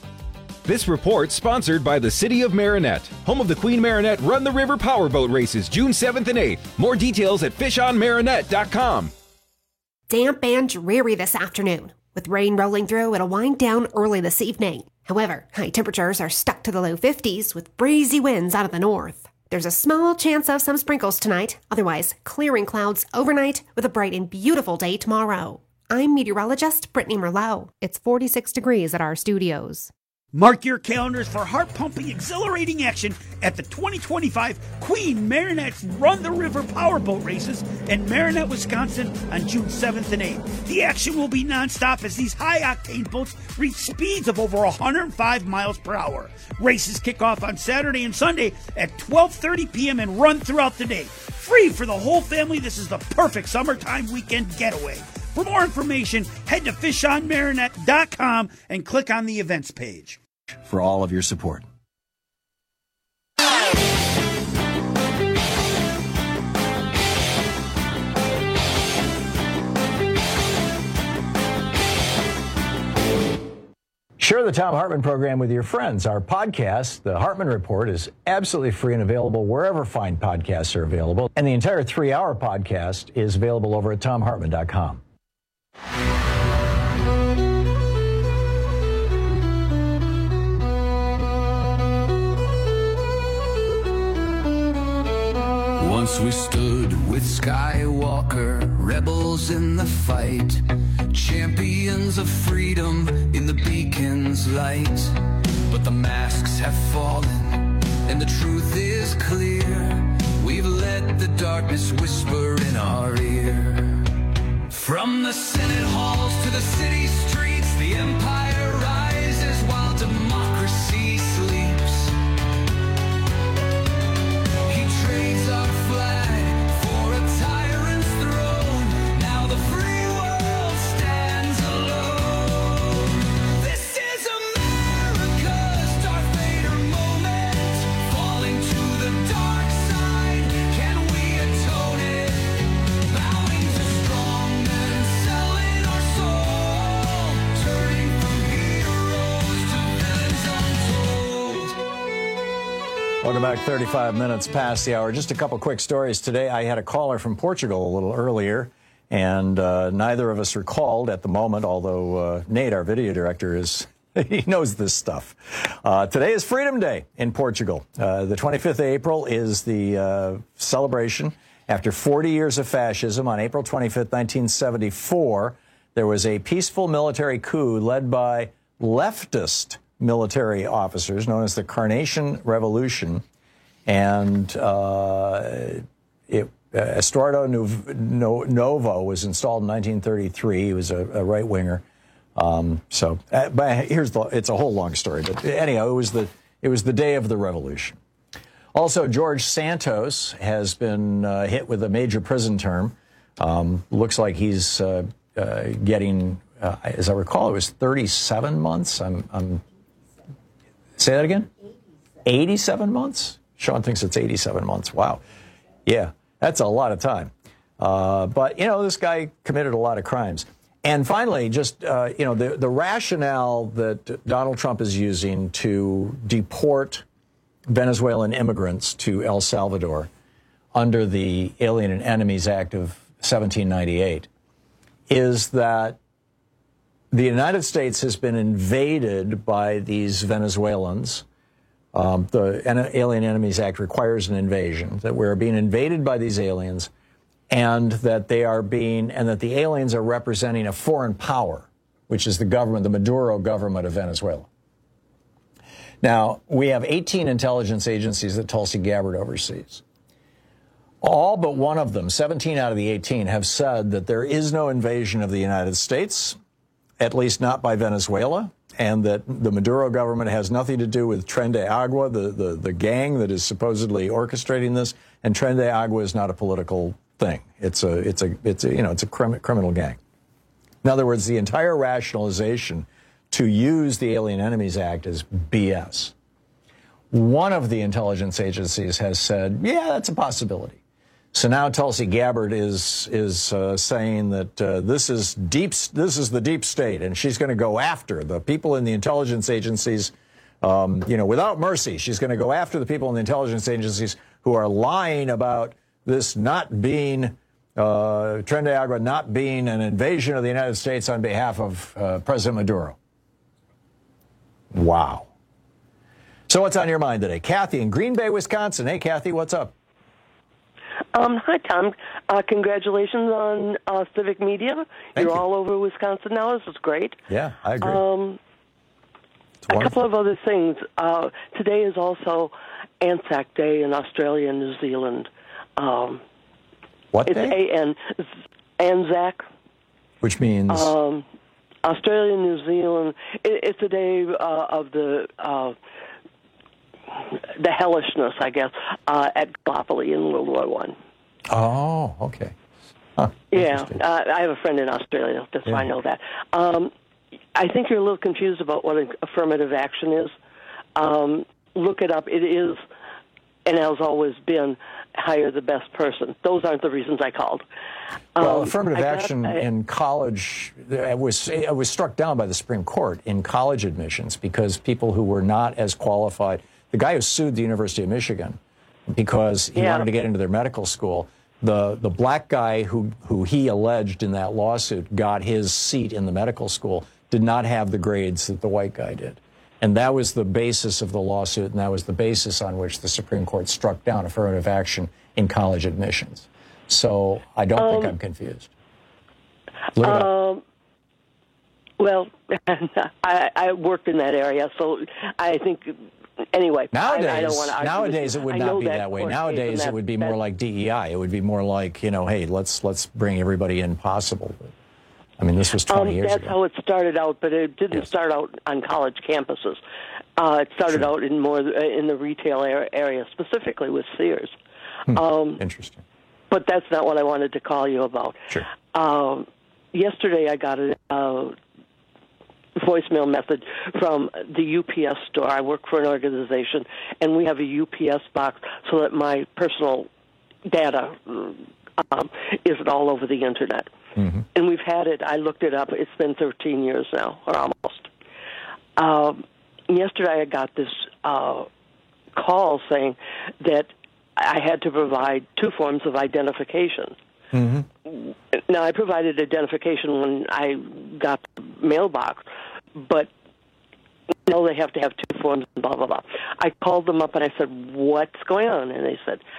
This report sponsored by the City of Marinette, home of the Queen Marinette Run the River Powerboat Races, June seventh and eighth. More details at fish on marinette dot com. Damp and dreary this afternoon. With rain rolling through, it'll wind down early this evening. However, high temperatures are stuck to the low fifties with breezy winds out of the north. There's a small chance of some sprinkles tonight, otherwise clearing clouds overnight with a bright and beautiful day tomorrow. I'm meteorologist Brittany Merlot. It's forty-six degrees at our studios. Mark your calendars for heart-pumping, exhilarating action at the twenty twenty-five Queen Marinette's Run the River Powerboat Races in Marinette, Wisconsin on June seventh and eighth. The action will be nonstop as these high-octane boats reach speeds of over one hundred five miles per hour. Races kick off on Saturday and Sunday at twelve thirty p.m. and run throughout the day. Free for the whole family, this is the perfect summertime weekend getaway. For more information, head to fish on marinette dot com and click on the events page. For all of your support. Share the Thom Hartmann program with your friends. Our podcast, The Hartmann Report, is absolutely free and available wherever fine podcasts are available. And the entire three-hour podcast is available over at thom hartmann dot com. Once we stood with Skywalker, rebels in the fight, champions of freedom in the beacon's light. But the masks have fallen, and the truth is clear. We've let the darkness whisper in our ear. From the Senate halls to the city streets, the empire rises while democracy sleeps. He trades our flag for a tyrant's throne. Now the free world stands alone. This is America's Darth Vader moment. Falling to the dark side, can we atone it? Bowing to strong men, selling our soul. Turning from heroes to villains untold. Welcome back. thirty-five minutes past the hour. Just a couple quick stories today. I had a caller from Portugal a little earlier, and uh, neither of us are called at the moment, although uh, Nate, our video director, is he knows this stuff. Uh, today is Freedom Day in Portugal. Uh, the twenty-fifth of April is the uh, celebration. After forty years of fascism, on April twenty-fifth, nineteen seventy-four, there was a peaceful military coup led by leftist military officers known as the Carnation Revolution. And uh, it, uh, Estuardo Novo was installed in nineteen thirty-three. He was a, a right-winger. Um, so, uh, but here's the, it's a whole long story. But anyhow, it was the, it was the day of the revolution. Also, George Santos has been uh, hit with a major prison term. Um, looks like he's uh, uh, getting, uh, as I recall, it was thirty-seven months. I'm, I'm say that again? eighty-seven months? Sean thinks it's eighty-seven months. Wow. Yeah, that's a lot of time. Uh, but, you know, this guy committed a lot of crimes. And finally, just, uh, you know, the, the rationale that Donald Trump is using to deport Venezuelan immigrants to El Salvador under the Alien and Enemies Act of seventeen ninety-eight is that the United States has been invaded by these Venezuelans. Um, the Alien Enemies Act requires an invasion, that we're being invaded by these aliens, and that they are being, and that the aliens are representing a foreign power, which is the government, the Maduro government of Venezuela. Now, we have eighteen intelligence agencies that Tulsi Gabbard oversees. All but one of them, seventeen out of the eighteen, have said that there is no invasion of the United States, at least not by Venezuela, and that the Maduro government has nothing to do with Tren de Agua, the, the, the gang that is supposedly orchestrating this, and Tren de Agua is not a political thing. It's a, it's a, it's a, you know, it's a crim- criminal gang. In other words, the entire rationalization to use the Alien Enemies Act is B S. One of the intelligence agencies has said, yeah, that's a possibility. So now Tulsi Gabbard is is uh, saying that uh, this is deep. This is the deep state, and she's going to go after the people in the intelligence agencies, um, you know, without mercy. She's going to go after the people in the intelligence agencies who are lying about this not being uh, Tren de Agua not being an invasion of the United States on behalf of uh, President Maduro. Wow. So what's on your mind today? Kathy in Green Bay, Wisconsin. Hey, Kathy, what's up? Um, hi, Tom. Uh, congratulations on uh, Civic Media. Thank You're you. all over Wisconsin now. This is great. Yeah, I agree. Um, a couple of other things. Uh, today is also Anzac Day in Australia and New Zealand. Um, what it's day? A N Anzac. Which means? Um, Australia and New Zealand. It, it's a day uh, of the... Uh, the hellishness, I guess, uh, at Gallipoli in World War One. Oh, okay. Huh, yeah, uh, I have a friend in Australia. That's yeah. why I know that. Um, I think you're a little confused about what affirmative action is. Um, look it up. It is and has always been hire the best person. Those aren't the reasons I called. Well, Um, affirmative I got- action I- in college it was it was struck down by the Supreme Court in college admissions because people who were not as qualified. The guy who sued the University of Michigan because he Yeah. wanted to get into their medical school. The the black guy who who he alleged in that lawsuit got his seat in the medical school did not have the grades that the white guy did. And that was the basis of the lawsuit, and that was the basis on which the Supreme Court struck down affirmative action in college admissions. So I don't Um, think I'm confused. Look it up. Um, well, I, I worked in that area, so I think, anyway. Nowadays, I, I don't want to argue nowadays with it you. would I not know be that, way. court case, Nowadays and it that- would be that- more like D E I. It would be more like, you know, hey, let's let's bring everybody in possible. But, I mean, this was twenty um, years that's ago. how it started out, but it didn't Yes. start out on college campuses. Uh, it started out in more uh, in the retail ar- area, specifically with Sears. Um, Interesting. But that's not what I wanted to call you about. Sure. Um, yesterday I got a uh, voicemail message from the U P S store. I work for an organization, and we have a U P S box so that my personal data um, isn't all over the Internet. Mm-hmm. And we've had it. I looked it up. It's been thirteen years now, or almost. Um, yesterday I got this uh, call saying that I had to provide two forms of identification. Mm-hmm. Now, I provided identification when I got the mailbox, but no, they have to have two forms, blah, blah, blah. I called them up and I said, what's going on? And they said,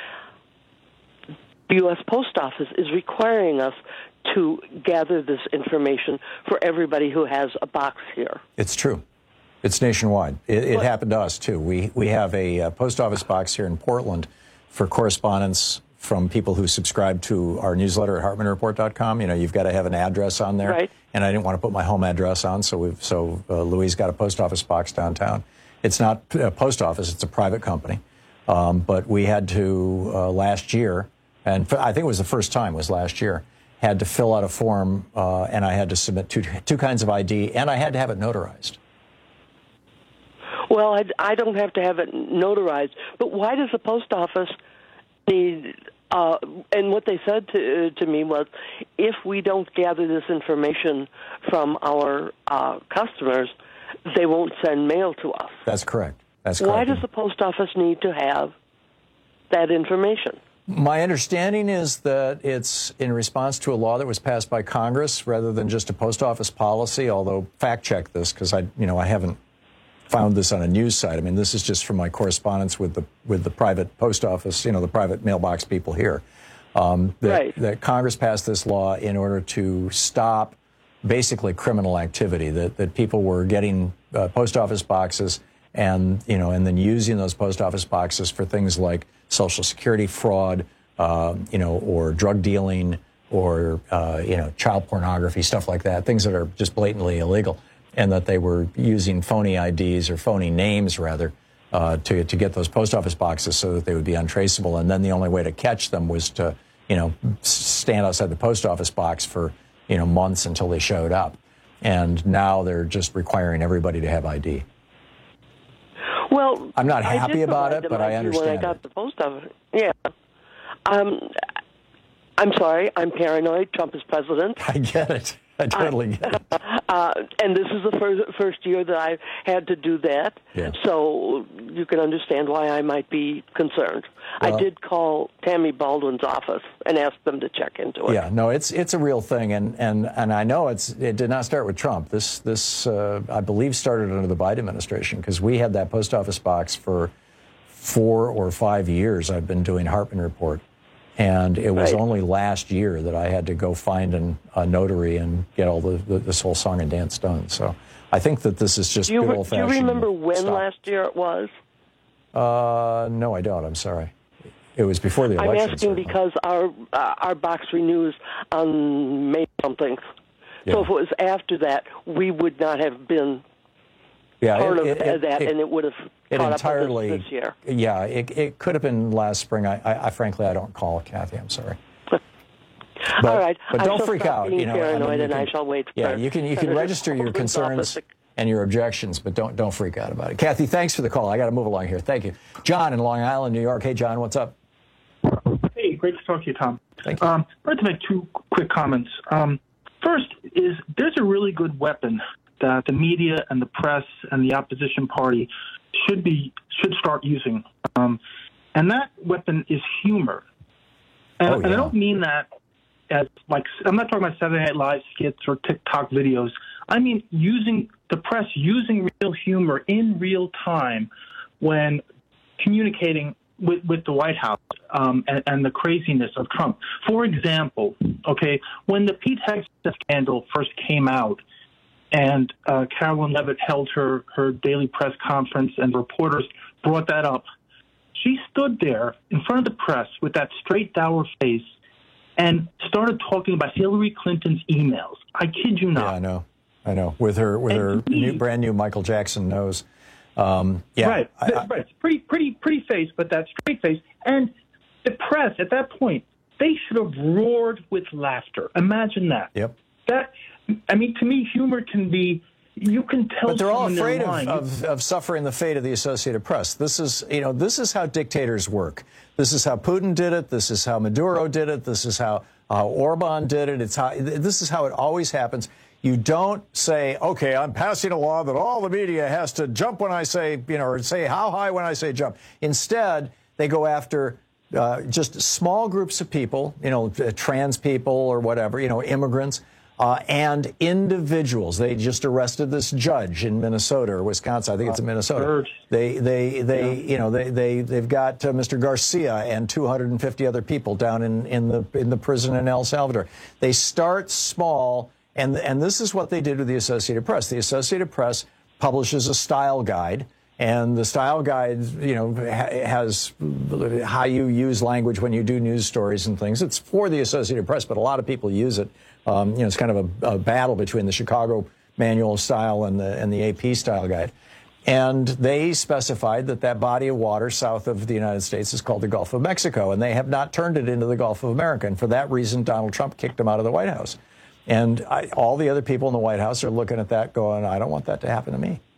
the U S Post Office is requiring us to gather this information for everybody who has a box here. It's true. It's nationwide. It, it happened to us, too. We, we have a uh, post office box here in Portland for correspondence from people who subscribe to our newsletter at Hartman Report dot com. You know, you've got to have an address on there. Right. And I didn't want to put my home address on, so we've so uh, Louise got a post office box downtown. It's not a post office, it's a private company. Um, but we had to, uh, last year, and f- I think it was the first time, was last year, had to fill out a form, uh, and I had to submit two, two kinds of I D, and I had to have it notarized. Well, I, I don't have to have it notarized, but why does the post office need? Uh, and what they said to to me was, if we don't gather this information from our uh, customers, they won't send mail to us. That's correct. That's correct. Why does the post office need to have that information? My understanding is that it's in response to a law that was passed by Congress rather than just a post office policy, although fact check this because I, you know, I haven't found this on a news site. I mean, this is just from my correspondence with the with the private post office, you know, the private mailbox people here. Um, that, right. that Congress passed this law in order to stop basically criminal activity, that, that people were getting uh, post office boxes and, you know, and then using those post office boxes for things like Social Security fraud, uh, you know, or drug dealing or, uh, you know, child pornography, stuff like that, things that are just blatantly illegal. And that they were using phony I Ds or phony names, rather, uh, to to get those post office boxes so that they would be untraceable. And then the only way to catch them was to, you know, stand outside the post office box for, you know, months until they showed up. And now they're just requiring everybody to have I D. Well, I'm not I happy did about provide it, them but I I D understand when I got it. the post office. Yeah. Um, I'm sorry. I'm paranoid. Trump is president. I get it. I totally get it. Uh, and this is the first, first year that I've had to do that. Yeah. So you can understand why I might be concerned. Well- I did call Tammy Baldwin's office and ask them to check into it. Yeah, no, it's it's a real thing, and and and I know it's it did not start with Trump. This this uh, I believe started under the Biden administration because we had that post office box for four or five years. I've been doing Hartman Report, and it was Right. only last year that I had to go find an, a notary and get all the, the this whole song and dance done. So I think that this is just Do you, good re- old do you fashioned. remember when last year it was? Uh, no, I don't. I'm sorry. It was before the I'm election. asking certainly. because our uh, our box renews on May something. Yeah. So if it was after that, we would not have been Yeah, part it- of it- uh, that, it- and it would have It caught entirely, up with us this year. Yeah, it, it could have been last spring. I, I, I frankly, I don't call Kathy. I'm sorry. But, All right, but I don't shall freak stop out. being You know, I mean, paranoid, you and can- I shall wait. Yeah, for you can you can Senator register your Baldwin's concerns. office. and your objections, but don't don't freak out about it. Kathy, thanks for the call. I got to move along here. Thank you. John in Long Island, New York. Hey, John, what's up? Hey, great to talk to you, Tom. Thank you. Um, I'd like to make two quick comments. Um, first is there's a really good weapon that the media and the press and the opposition party should be should start using, um, and that weapon is humor. And, oh, yeah. and I don't mean that as like I'm not talking about Saturday Night Live skits or TikTok videos. I mean using the press using real humor in real time when communicating with, with the White House um, and, and the craziness of Trump. For example, okay, when the Pete Hegseth scandal first came out and uh, Carolyn Levitt held her, her daily press conference and reporters brought that up, she stood there in front of the press with that straight, dour face and started talking about Hillary Clinton's emails. I kid you not. Yeah, I know. I know. With her with her new, brand new Michael Jackson nose. Um, yeah, right, I, I, right. Pretty, pretty, pretty face, but that straight face. And the press at that point, they should have roared with laughter. Imagine that. Yep. That, I mean, to me, humor can be. You can tell. But they're all afraid of, of, of suffering the fate of the Associated Press. This is, you know, this is how dictators work. This is how Putin did it. This is how Maduro did it. This is how uh, Orban did it. It's how. This is how it always happens. You don't say, okay, I'm passing a law that all the media has to jump when I say, you know, or say how high when I say jump. Instead, they go after uh, just small groups of people, you know, trans people or whatever, you know, immigrants, uh, and individuals. They just arrested this judge in Minnesota or Wisconsin. I think it's in Minnesota. They, they, they, yeah. you know, they, they, they've got uh, Mister Garcia and two hundred fifty other people down in, in the in the prison in El Salvador. They start small. And, and this is what they did with the Associated Press. The Associated Press publishes a style guide, and the style guide, you know, ha has how you use language when you do news stories and things. It's for the Associated Press, but a lot of people use it. Um, you know, it's kind of a, a battle between the Chicago Manual of Style and the, and the A P style guide. And they specified that that body of water south of the United States is called the Gulf of Mexico, and they have not turned it into the Gulf of America. And for that reason, Donald Trump kicked him out of the White House. And I, all the other people in the White House are looking at that going, I don't want that to happen to me.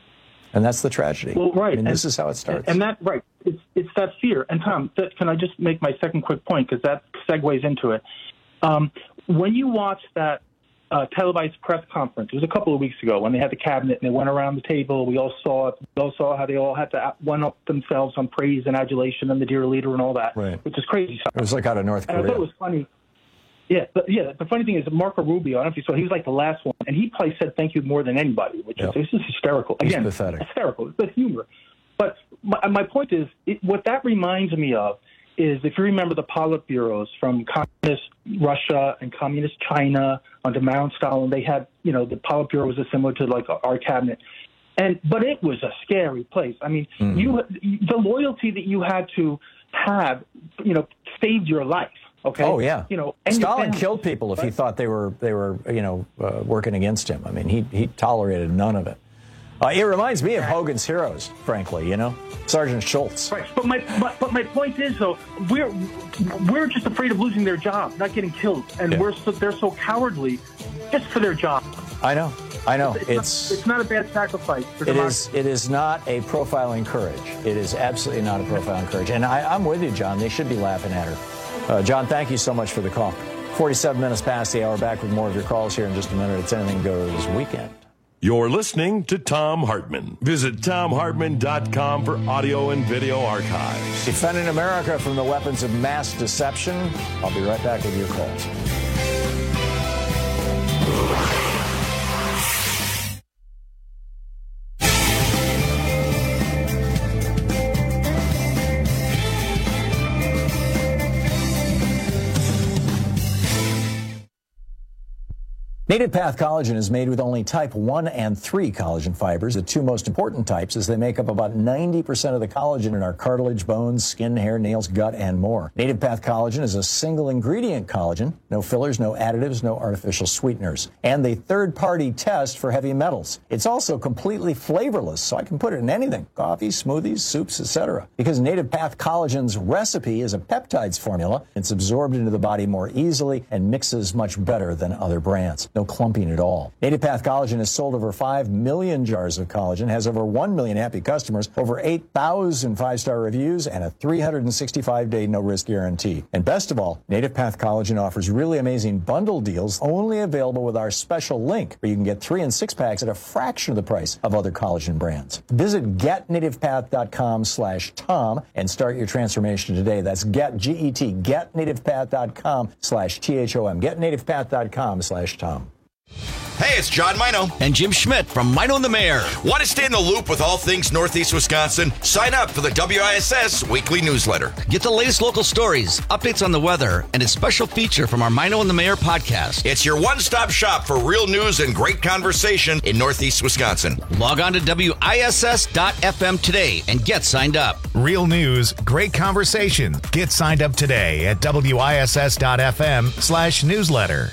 And that's the tragedy. Well, right. I mean, and, this is how it starts. And that, right, it's, it's that fear. And Tom, that, can I just make my second quick point, because that segues into it. Um, when you watch that uh, televised press conference, it was a couple of weeks ago when they had the cabinet and they went around the table. We all saw it. We all saw how they all had to one-up themselves on praise and adulation and the dear leader and all that, right. which is crazy stuff. It was like out of North Korea. And I thought it was funny. Yeah, but yeah. The funny thing is, Marco Rubio, I don't know if you saw, he was like the last one, and he probably said thank you more than anybody, which yep. is this is hysterical. He's Again, pathetic. Hysterical. It's the humor. But my, my point is, it, what that reminds me of is, if you remember the Politburos from communist Russia and communist China under Mao and Stalin, they had, you know, the Politburo was similar to like our cabinet, and but it was a scary place. I mean, mm-hmm. you the loyalty that you had to have, you know, saved your life. Okay. Oh yeah. You know, and Stalin killed people if he thought they were they were you know uh, working against him. I mean, he he tolerated none of it. Uh, it reminds me of Hogan's Heroes, frankly. You know, Sergeant Schultz. Right. But my but, but my point is though, we're we're just afraid of losing their job, not getting killed, and yeah. we're so, they're so cowardly just for their job. I know. I know. It's it's not, it's not a bad sacrifice for it is it is not a profiling courage. It is absolutely not a profiling courage. And I, I'm with you, John. They should be laughing at her. Uh, John, thank you so much for the call. forty-seven minutes past the hour. Back with more of your calls here in just a minute. It's Anything Goes Weekend. You're listening to Thom Hartmann. Visit Thom Hartmann dot com for audio and video archives. Defending America from the weapons of mass deception. I'll be right back with your calls. Native Path collagen is made with only type one and three collagen fibers, the two most important types, as they make up about ninety percent of the collagen in our cartilage, bones, skin, hair, nails, gut, and more. Native Path collagen is a single ingredient collagen, no fillers, no additives, no artificial sweeteners, and a third-party test for heavy metals. It's also completely flavorless, so I can put it in anything, coffee, smoothies, soups, et cetera. Because Native Path collagen's recipe is a peptides formula, it's absorbed into the body more easily and mixes much better than other brands. no clumping at all. Native Path Collagen has sold over five million jars of collagen, has over one million happy customers, over eight thousand five-star reviews, and a three hundred sixty-five day no-risk guarantee. And best of all, Native Path Collagen offers really amazing bundle deals only available with our special link, where you can get three and six packs at a fraction of the price of other collagen brands. Visit getnativepath.com slash Tom and start your transformation today. That's get, G E T, getnativepath.com slash T H O M. Getnativepath.com slash Tom. Hey, it's John Mino and Jim Schmidt from Mino and the Mayor. Want to stay in the loop with all things Northeast Wisconsin? Sign up for the W I S S weekly newsletter. Get the latest local stories, updates on the weather, and a special feature from our Mino and the Mayor podcast. It's your one-stop shop for real news and great conversation in Northeast Wisconsin. Log on to W I S S dot F M today and get signed up. Real news, great conversation. Get signed up today at W I S S dot F M slash newsletter.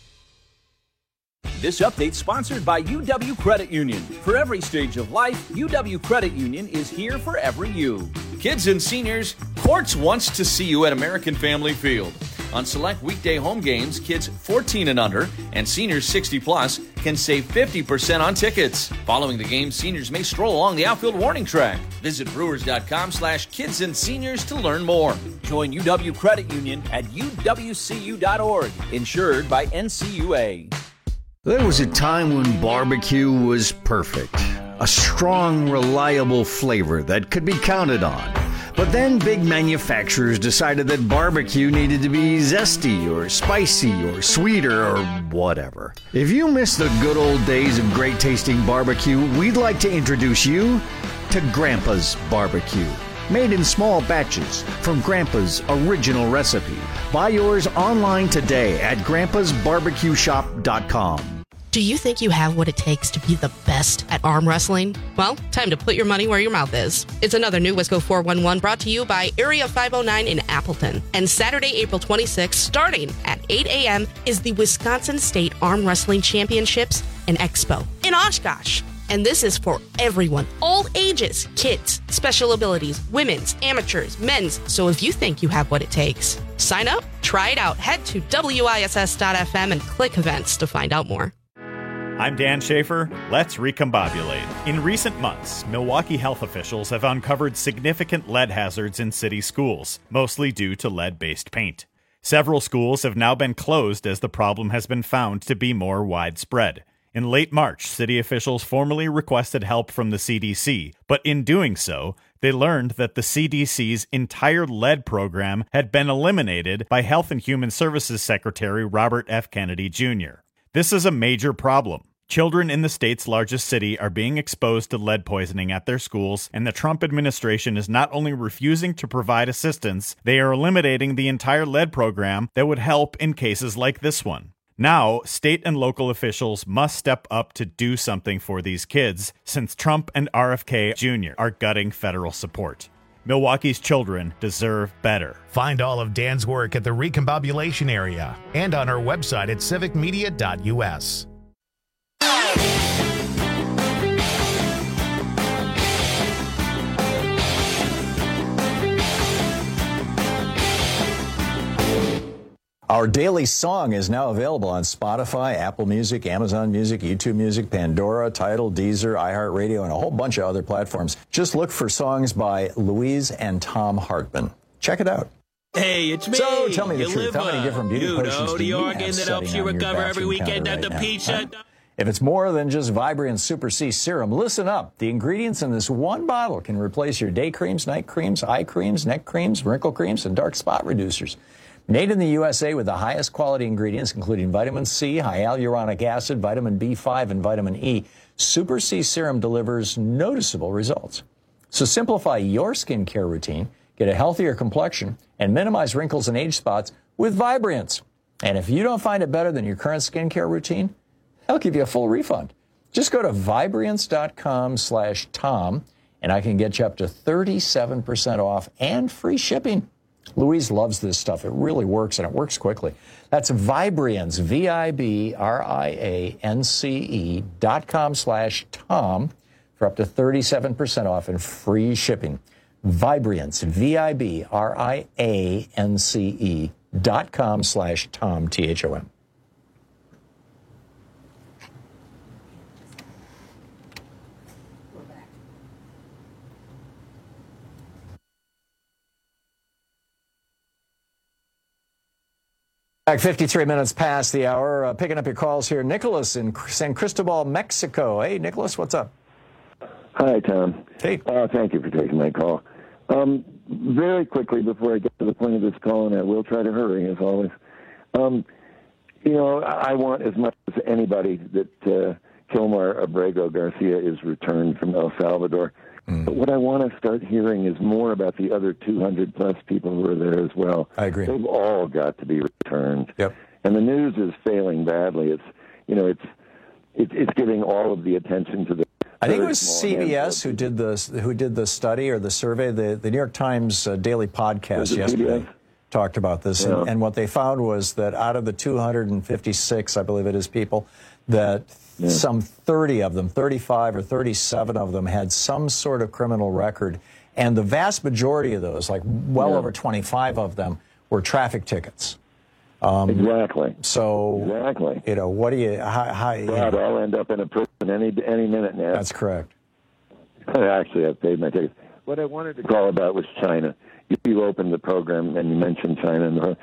This update sponsored by U W Credit Union. For every stage of life, U W Credit Union is here for every you. Kids and seniors, Quartz wants to see you at American Family Field. On select weekday home games, kids fourteen and under and seniors sixty plus can save fifty percent on tickets. Following the game, seniors may stroll along the outfield warning track. Visit brewers.com slash kids and seniors to learn more. Join U W Credit Union at U W C U dot org, insured by N C U A. There was a time when barbecue was perfect. A strong, reliable flavor that could be counted on. But then big manufacturers decided that barbecue needed to be zesty or spicy or sweeter or whatever. If you miss the good old days of great tasting barbecue, we'd like to introduce you to Grandpa's Barbecue. Made in small batches from Grandpa's original recipe. Buy yours online today at grandpas barbecue shop dot com. Do you think you have what it takes to be the best at arm wrestling? Well, time to put your money where your mouth is. It's another new Wisco four one one brought to you by Area five oh nine in Appleton. And Saturday, April twenty-sixth, starting at eight a.m., is the Wisconsin State Arm Wrestling Championships and Expo in Oshkosh. And this is for everyone, all ages, kids, special abilities, women's, amateurs, men's. So if you think you have what it takes, sign up, try it out. Head to W I S S dot F M and click events to find out more. I'm Dan Schaefer. Let's recombobulate. In recent months, Milwaukee health officials have uncovered significant lead hazards in city schools, mostly due to lead-based paint. Several schools have now been closed as the problem has been found to be more widespread. In late March, city officials formally requested help from the C D C, but in doing so, they learned that the C D C's entire lead program had been eliminated by Health and Human Services Secretary Robert F. Kennedy Junior This is a major problem. Children in the state's largest city are being exposed to lead poisoning at their schools, and the Trump administration is not only refusing to provide assistance, they are eliminating the entire lead program that would help in cases like this one. Now, state and local officials must step up to do something for these kids, since Trump and R F K Junior are gutting federal support. Milwaukee's children deserve better. Find all of Dan's work at the Recombobulation Area and on our website at civic media dot U S. Our daily song is now available on Spotify, Apple Music, Amazon Music, YouTube Music, Pandora, Tidal, Deezer, iHeartRadio, and a whole bunch of other platforms. Just look for songs by Louise and Tom Hartman. Check it out. Hey, it's me. So tell me the your truth. How liver. many different beauty you potions know, do the you organ have that helps sitting you on your recover every bathroom weekend counter at the right now? pizza. Huh? If it's more than just Vibrant Super C Serum, listen up. The ingredients in this one bottle can replace your day creams, night creams, eye creams, neck creams, wrinkle creams, and dark spot reducers. Made in the U S A with the highest quality ingredients, including vitamin C, hyaluronic acid, vitamin B five, and vitamin E, Super C Serum delivers noticeable results. So simplify your skincare routine, get a healthier complexion, and minimize wrinkles and age spots with Vibrance. And if you don't find it better than your current skincare routine, I'll give you a full refund. Just go to Vibrance.com slash Tom, and I can get you up to thirty-seven percent off and free shipping. Louise loves this stuff. It really works, and it works quickly. That's Vibrance, V I B R I A N C E dot com slash Tom for up to thirty-seven percent off and free shipping. Vibrance, V I B R I A N C E dot com slash Tom, T H O M. Back fifty-three minutes past the hour. Uh, picking up your calls here. Nicholas in San Cristobal, Mexico. Hey, Nicholas, what's up? Hi, Tom. Hey. Uh, thank you for taking my call. Um, very quickly, before I get to the point of this call, and I will try to hurry, as always, um, you know, I want as much as anybody that uh, Kilmar Abrego Garcia is returned from El Salvador. Mm. But what I want to start hearing is more about the other two hundred plus people who are there as well. I agree. They've all got to be returned. Yep. And the news is failing badly. It's, you know, it's it's, it's giving all of the attention to the. I think it was C B S who did the who did the study or the survey. The the New York Times uh, daily podcast yesterday C B S? Talked about this, yeah. and, and what they found was that out of the two hundred fifty-six, I believe it is, people, that yeah. some thirty of them, thirty-five or thirty-seven of them, had some sort of criminal record, and the vast majority of those, like well yeah. over twenty-five of them, were traffic tickets. Um, exactly. So, exactly. You know, what do you? How? how you God, know. I'll end up in a prison any any minute now. That's correct. Actually, I've paid my tickets. What I wanted to call about was China. You opened the program and you mentioned China. And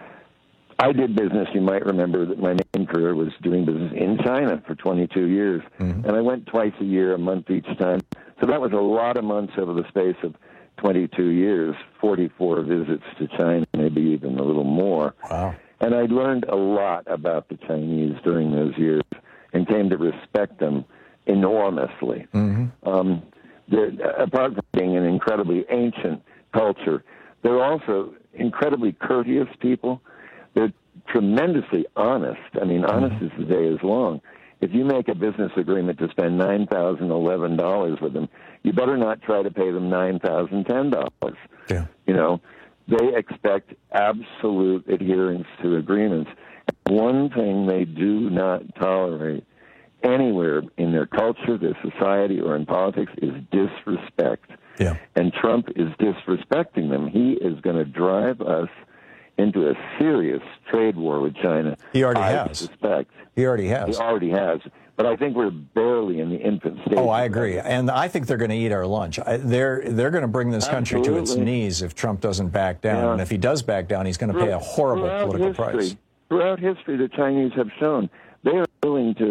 I did business. You might remember that my main career was doing business in China for twenty-two years, mm-hmm. and I went twice a year, a month each time. So that was a lot of months over the space of twenty-two years, forty-four visits to China, maybe even a little more. Wow. And I learned a lot about the Chinese during those years and came to respect them enormously. Mm-hmm. Um, apart from being an incredibly ancient culture, they're also incredibly courteous people. They're tremendously honest. I mean, honest mm-hmm. as the day is long. If you make a business agreement to spend nine thousand eleven dollars with them, you better not try to pay them nine thousand ten dollars. Yeah. You know, they expect absolute adherence to agreements. One thing they do not tolerate anywhere in their culture, their society, or in politics is disrespect. Yeah. And Trump is disrespecting them. He is going to drive us into a serious trade war with China. He already I has. Suspect. He already has. He already has. But I think we're barely in the infant stage. Oh, I agree. And I think they're going to eat our lunch. I, they're they're going to bring this country Absolutely. to its knees if Trump doesn't back down. Yeah. And if he does back down, he's going to pay a horrible Throughout political history, price. Throughout history, the Chinese have shown they are willing to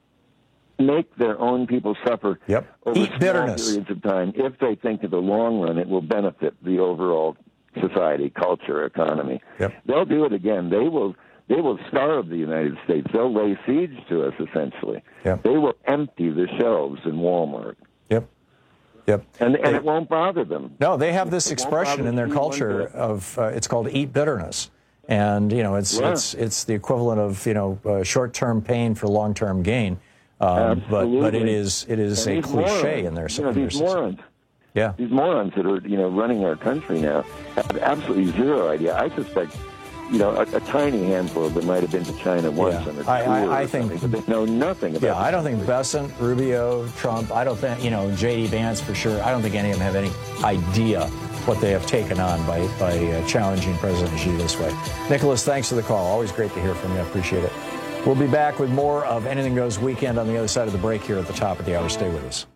make their own people suffer yep. over Eat small bitterness. periods of time if they think in the long run it will benefit the overall society, culture, economy. Yep. They'll do it again. They will they will starve the United States. They'll lay siege to us, essentially. Yep. They will empty the shelves in Walmart. Yep. Yep. And, and they, it won't bother them. No, they have this it expression in their culture of, uh, it's called eat bitterness. And, you know, it's yeah. it's it's the equivalent of, you know, uh, short-term pain for long-term gain. Um, but but it is it is and a cliche morons, in their, you know, in their these morons. Yeah. These morons that are, you know, running our country now have absolutely zero idea. I suspect, you know, a, a tiny handful of them might have been to China once Yeah. on a I- tour I- I or think- something, but they know nothing about Yeah, I don't think Bessent, Rubio, Trump, I don't think, you know, J D Vance for sure, I don't think any of them have any idea what they have taken on by, by uh, challenging President Xi this way. Nicholas, thanks for the call. Always great to hear from you. I appreciate it. We'll be back with more of Anything Goes Weekend on the other side of the break here at the top of the hour. Stay with us.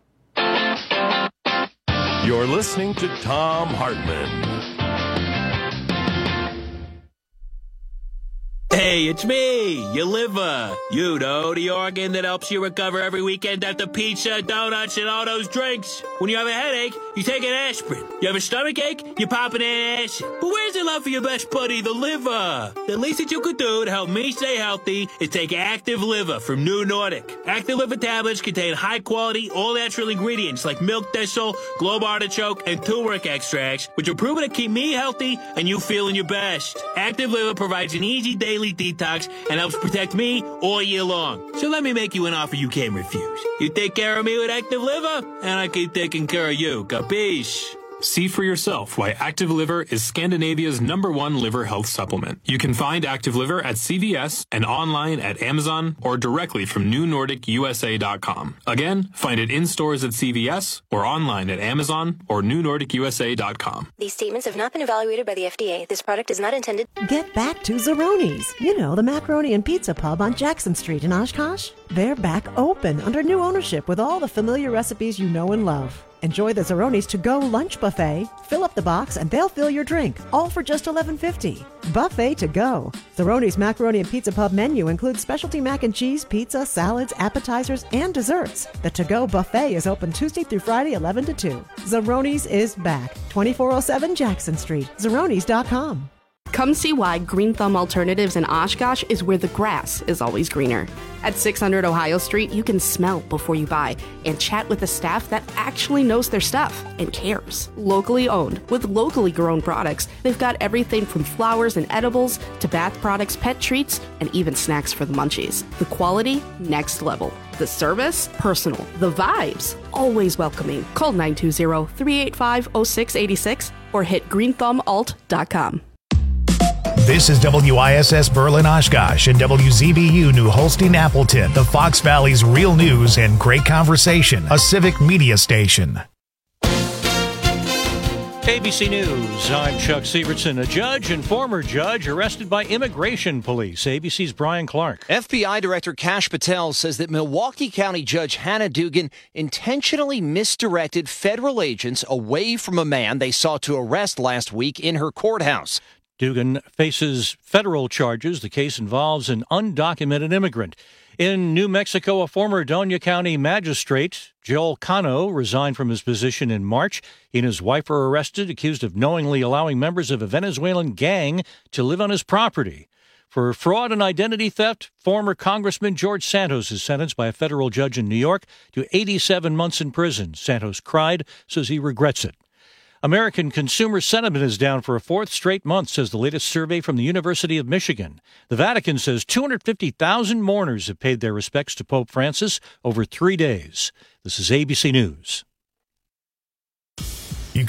You're listening to Tom Hartman. Hey, it's me, your liver. You know, the organ that helps you recover every weekend after pizza, donuts, and all those drinks. When you have a headache, you take an aspirin. You have a stomach ache, you pop an acid. But where's the love for your best buddy, the liver? The least that you could do to help me stay healthy is take Active Liver from New Nordic. Active Liver tablets contain high-quality, all-natural ingredients like milk thistle, globe artichoke, and turmeric extracts, which are proven to keep me healthy and you feeling your best. Active Liver provides an easy daily detox and helps protect me all year long. So let me make you an offer you can't refuse. You take care of me with Active Liver, and I keep taking care of you. Capiche? See for yourself why Active Liver is Scandinavia's number one liver health supplement. You can find Active Liver at C V S and online at Amazon or directly from new nordic u s a dot com. Again, find it in stores at C V S or online at Amazon or new nordic u s a dot com. These statements have not been evaluated by the F D A. This product is not intended. Get back to Zeroni's. You know, the macaroni and pizza pub on Jackson Street in Oshkosh. They're back open under new ownership with all the familiar recipes you know and love. Enjoy the Zeroni's to-go lunch buffet. Fill up the box and they'll fill your drink, all for just eleven fifty. Buffet to go. Zeroni's Macaroni and Pizza Pub menu includes specialty mac and cheese, pizza, salads, appetizers, and desserts. The to-go buffet is open Tuesday through Friday, eleven to two. Zeroni's is back. twenty-four oh seven Jackson Street. Zeronis dot com. Come see why Green Thumb Alternatives in Oshkosh is where the grass is always greener. At six hundred Ohio Street, you can smell before you buy and chat with a staff that actually knows their stuff and cares. Locally owned, with locally grown products, they've got everything from flowers and edibles to bath products, pet treats, and even snacks for the munchies. The quality, next level. The service, personal. The vibes, always welcoming. Call nine two zero, three eight five, oh six eight six or hit green thumb alt dot com. This is W I S S Berlin Oshkosh and W Z B U New Holstein Appleton, the Fox Valley's real news and great conversation, a civic media station. A B C News, I'm Chuck Sievertson. A judge and former judge arrested by immigration police. A B C's Brian Clark. F B I Director Kash Patel says that Milwaukee County Judge Hannah Dugan intentionally misdirected federal agents away from a man they sought to arrest last week in her courthouse. Dugan faces federal charges. The case involves an undocumented immigrant. In New Mexico, a former Doña County magistrate, Joel Cano, resigned from his position in March. He and his wife are arrested, accused of knowingly allowing members of a Venezuelan gang to live on his property. For fraud and identity theft, former Congressman George Santos is sentenced by a federal judge in New York to eighty-seven months in prison. Santos cried, says he regrets it. American consumer sentiment is down for a fourth straight month, says the latest survey from the University of Michigan. The Vatican says two hundred fifty thousand mourners have paid their respects to Pope Francis over three days. This is A B C News.